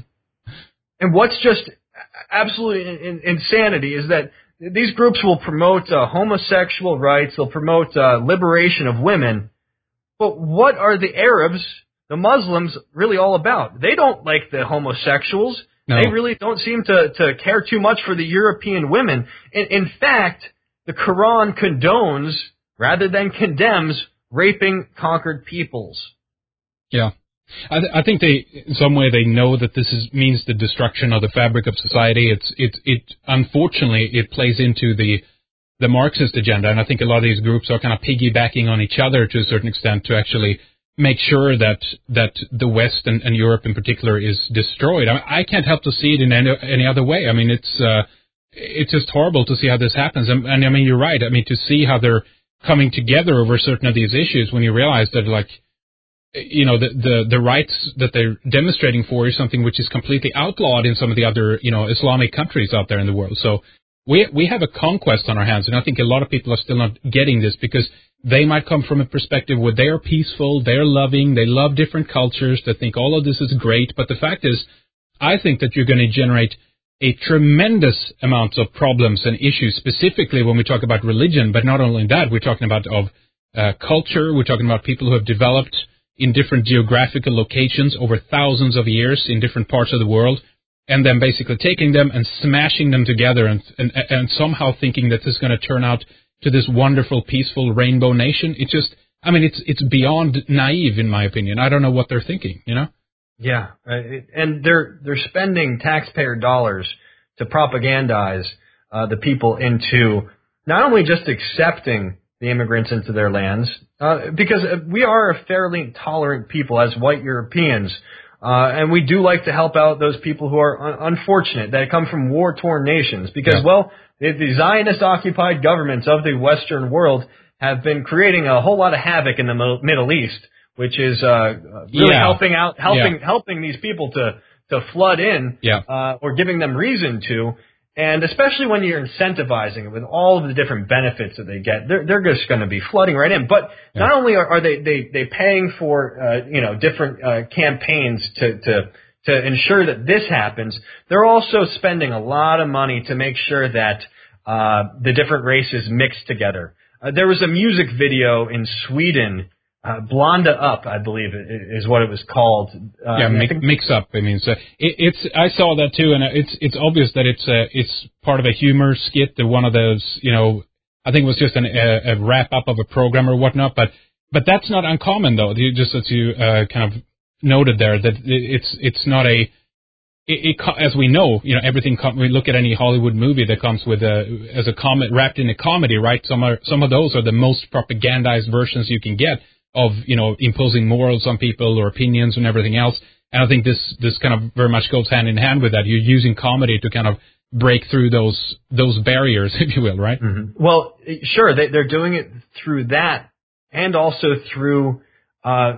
and what's just absolutely in, insanity is that these groups will promote uh, homosexual rights, they'll promote uh, liberation of women, but what are the Arabs, the Muslims, really all about? They don't like the homosexuals. No. They really don't seem to, to care too much for the European women. In, in fact, the Quran condones, rather than condemns, raping conquered peoples. Yeah. I, th- I think they, in some way, they know that this is, means the destruction of the fabric of society. It's, it, it, unfortunately, it plays into the, the Marxist agenda, and I think a lot of these groups are kind of piggybacking on each other to a certain extent to actually make sure that that the West and, and Europe in particular is destroyed. I, I can't help to see it in any, any other way. I mean, it's uh, it's just horrible to see how this happens. And, and I mean, you're right. I mean, to see how they're coming together over certain of these issues when you realize that, like, you know, the the, the rights that they're demonstrating for is something which is completely outlawed in some of the other, you know, Islamic countries out there in the world. So we we have a conquest on our hands, and I think a lot of people are still not getting this because they might come from a perspective where they are peaceful, they're loving, they love different cultures, they think all of this is great. But the fact is, I think that you're going to generate a tremendous amount of problems and issues, specifically when we talk about religion. But not only that, we're talking about of uh, culture. We're talking about people who have developed in different geographical locations over thousands of years in different parts of the world, and then basically taking them and smashing them together and and, and somehow thinking that this is going to turn out to this wonderful, peaceful rainbow nation. It just, I mean, it's it's beyond naive, in my opinion. I don't know what they're thinking, you know? Yeah, and they're they're spending taxpayer dollars to propagandize uh, the people into not only just accepting the immigrants into their lands, uh, because we are a fairly tolerant people as white Europeans, uh, and we do like to help out those people who are un- unfortunate that come from war-torn nations. Because, yeah. well, the, the Zionist-occupied governments of the Western world have been creating a whole lot of havoc in the Mo- Middle East, which is uh, really yeah. helping out, helping yeah. helping these people to to flood in, yeah. uh, or giving them reason to. And especially when you're incentivizing it with all of the different benefits that they get, they're, they're just going to be flooding right in. But yeah. not only are, are they, they, they paying for, uh, you know, different, uh, campaigns to, to, to ensure that this happens, they're also spending a lot of money to make sure that, uh, the different races mix together. Uh, there was a music video in Sweden, Uh, Blonda Up, I believe, is what it was called. Uh, yeah, mix, mix up. I mean, so it, it's. I saw that too, and it's it's obvious that it's a, it's part of a humor skit. One of those, you know, I think it was just an, a, a wrap up of a program or whatnot. But but that's not uncommon though. Just as you uh, kind of noted there, that it's it's not a. It, it, as we know, you know, everything. Com- we look at any Hollywood movie that comes with a as a com- wrapped in a comedy, right? Some are some of those are the most propagandized versions you can get of, you know, imposing morals on people or opinions and everything else. And I think this, this kind of very much goes hand in hand with that. You're using comedy to kind of break through those, those barriers, if you will, right? Mm-hmm. Well, sure, they, they're doing it through that and also through, uh,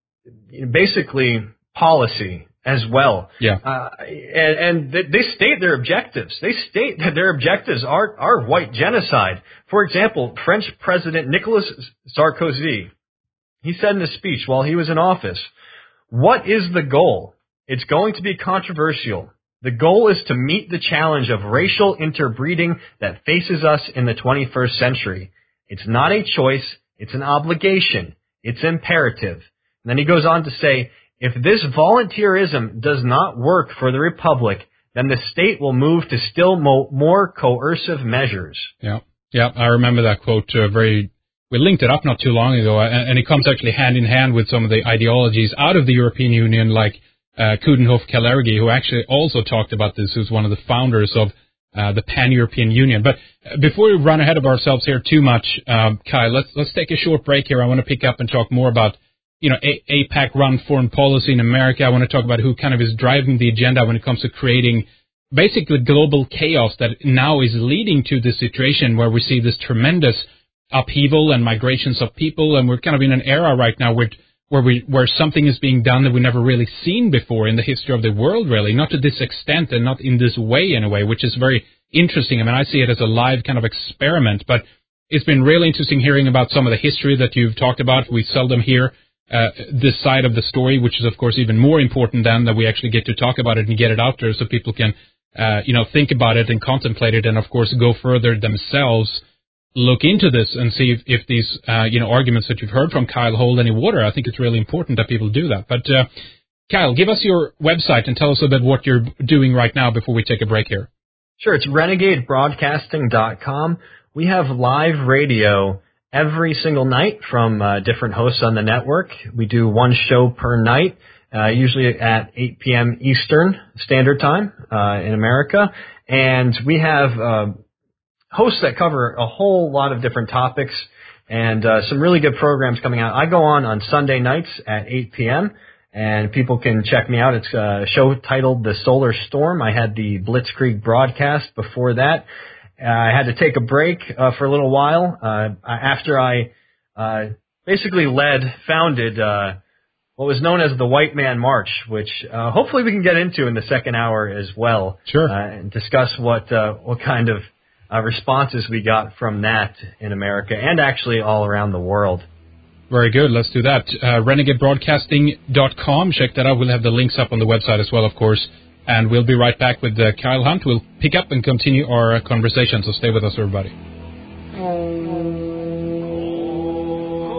basically policy as well. Yeah. Uh, and, and they state their objectives. They state that their objectives are, are white genocide. For example, French President Nicolas Sarkozy, he said in a speech while he was in office, "What is the goal? It's going to be controversial. The goal is to meet the challenge of racial interbreeding that faces us in the twenty-first century. It's not a choice. It's an obligation. It's imperative." And then he goes on to say, "If this volunteerism does not work for the Republic, then the state will move to still mo- more coercive measures." Yeah, yeah, I remember that quote uh, very... We linked it up not too long ago, and it comes actually hand in hand with some of the ideologies out of the European Union, like uh, Coudenhove-Kalergi, who actually also talked about this, who's one of the founders of uh, the Pan-European Union. But before we run ahead of ourselves here too much, um, Kyle, let's let's take a short break here. I want to pick up and talk more about, you know, A- AIPAC-run foreign policy in America. I want to talk about who kind of is driving the agenda when it comes to creating basically global chaos that now is leading to this situation where we see this tremendous upheaval and migrations of people, and we're kind of in an era right now where where we where something is being done that we've never really seen before in the history of the world, really, not to this extent and not in this way anyway, which is very interesting. I mean, I see it as a live kind of experiment, but it's been really interesting hearing about some of the history that you've talked about. We seldom hear uh, this side of the story, which is, of course, even more important than that we actually get to talk about it and get it out there so people can, uh, you know, think about it and contemplate it and, of course, go further themselves, look into this and see if, if these, uh, you know, arguments that you've heard from Kyle hold any water. I think it's really important that people do that. But, uh, Kyle, give us your website and tell us a bit what you're doing right now before we take a break here. Sure. It's renegade broadcasting dot com. We have live radio every single night from uh, different hosts on the network. We do one show per night, uh, usually at eight p.m. Eastern Standard Time uh, in America. And we have uh, hosts that cover a whole lot of different topics and uh, some really good programs coming out. I go on on Sunday nights at eight p.m., and people can check me out. It's a show titled The Solar Storm. I had the Blitzkrieg broadcast before that. Uh, I had to take a break uh, for a little while uh, after I uh, basically led, founded uh, what was known as the White Man March, which uh, hopefully we can get into in the second hour as well. Sure. Uh, and discuss what uh, what kind of uh, responses we got from that in America and actually all around the world. Very good. Let's do that. Uh, renegade broadcasting dot com. Check that out. We'll have the links up on the website as well, of course. And we'll be right back with uh, Kyle Hunt. We'll pick up and continue our uh, conversation, so stay with us, everybody.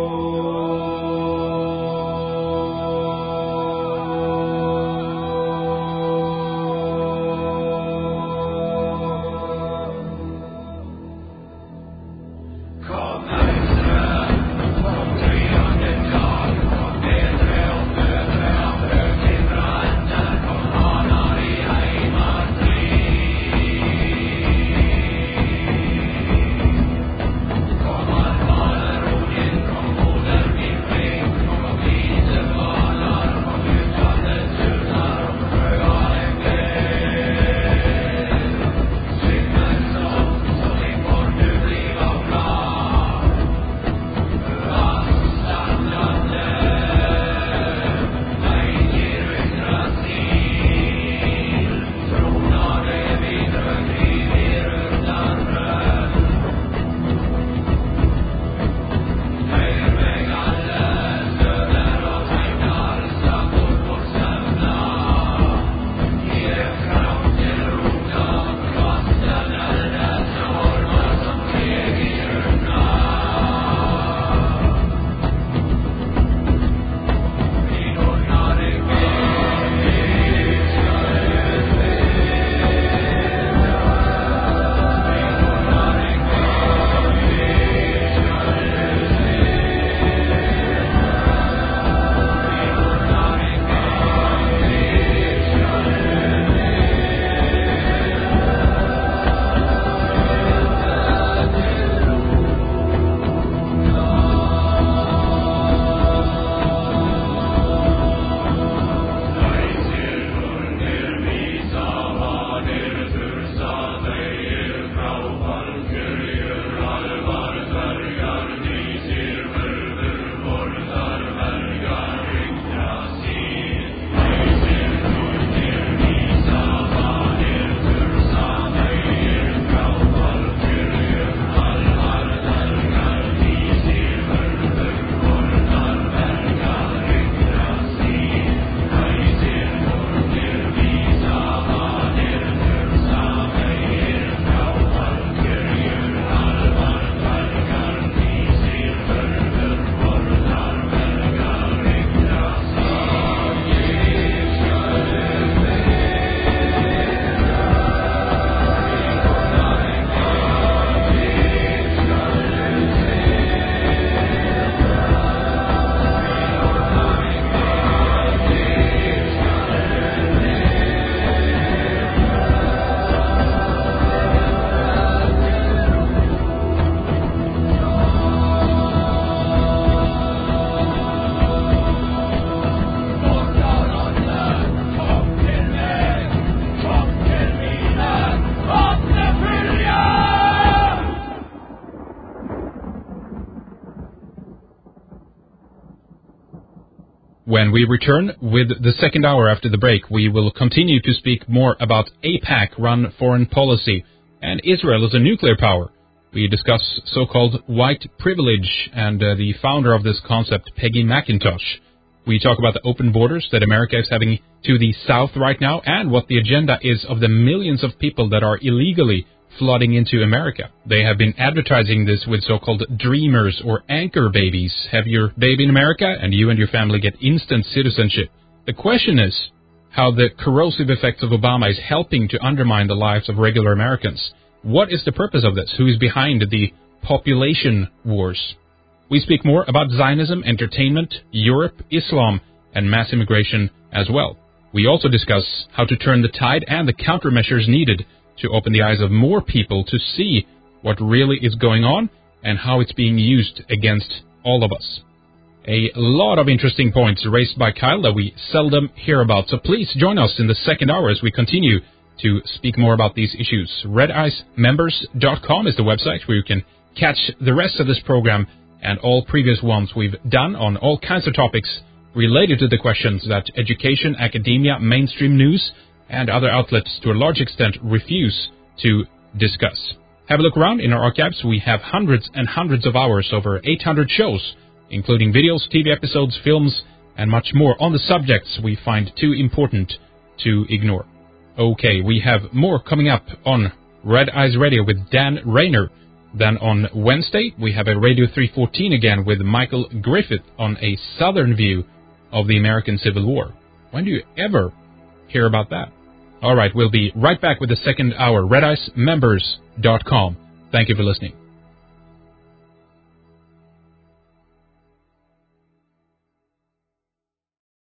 When we return with the second hour after the break, we will continue to speak more about AIPAC-run foreign policy and Israel as a nuclear power. We discuss so-called white privilege and uh, the founder of this concept, Peggy McIntosh. We talk about the open borders that America is having to the south right now and what the agenda is of the millions of people that are illegally flooding into America. They have been advertising this with so-called dreamers or anchor babies. Have your baby in America and you and your family get instant citizenship. The question is how the corrosive effects of Obama is helping to undermine the lives of regular Americans. What is the purpose of this? Who is behind the population wars? We speak more about Zionism, entertainment, Europe, Islam, and mass immigration as well. We also discuss how to turn the tide and the countermeasures needed to open the eyes of more people to see what really is going on and how it's being used against all of us. A lot of interesting points raised by Kyle that we seldom hear about, so please join us in the second hour as we continue to speak more about these issues. red ice members dot com is the website where you can catch the rest of this program and all previous ones we've done on all kinds of topics related to the questions that education, academia, mainstream news, and other outlets to a large extent refuse to discuss. Have a look around in our archives. We have hundreds and hundreds of hours, over eight hundred shows, including videos, T V episodes, films, and much more on the subjects we find too important to ignore. Okay, we have more coming up on Red Eyes Radio with Dan Rayner. Then on Wednesday, we have a Radio three fourteen again with Michael Griffith on a southern view of the American Civil War. When do you ever hear about that? All right, we'll be right back with the second hour. red ice members dot com. Thank you for listening.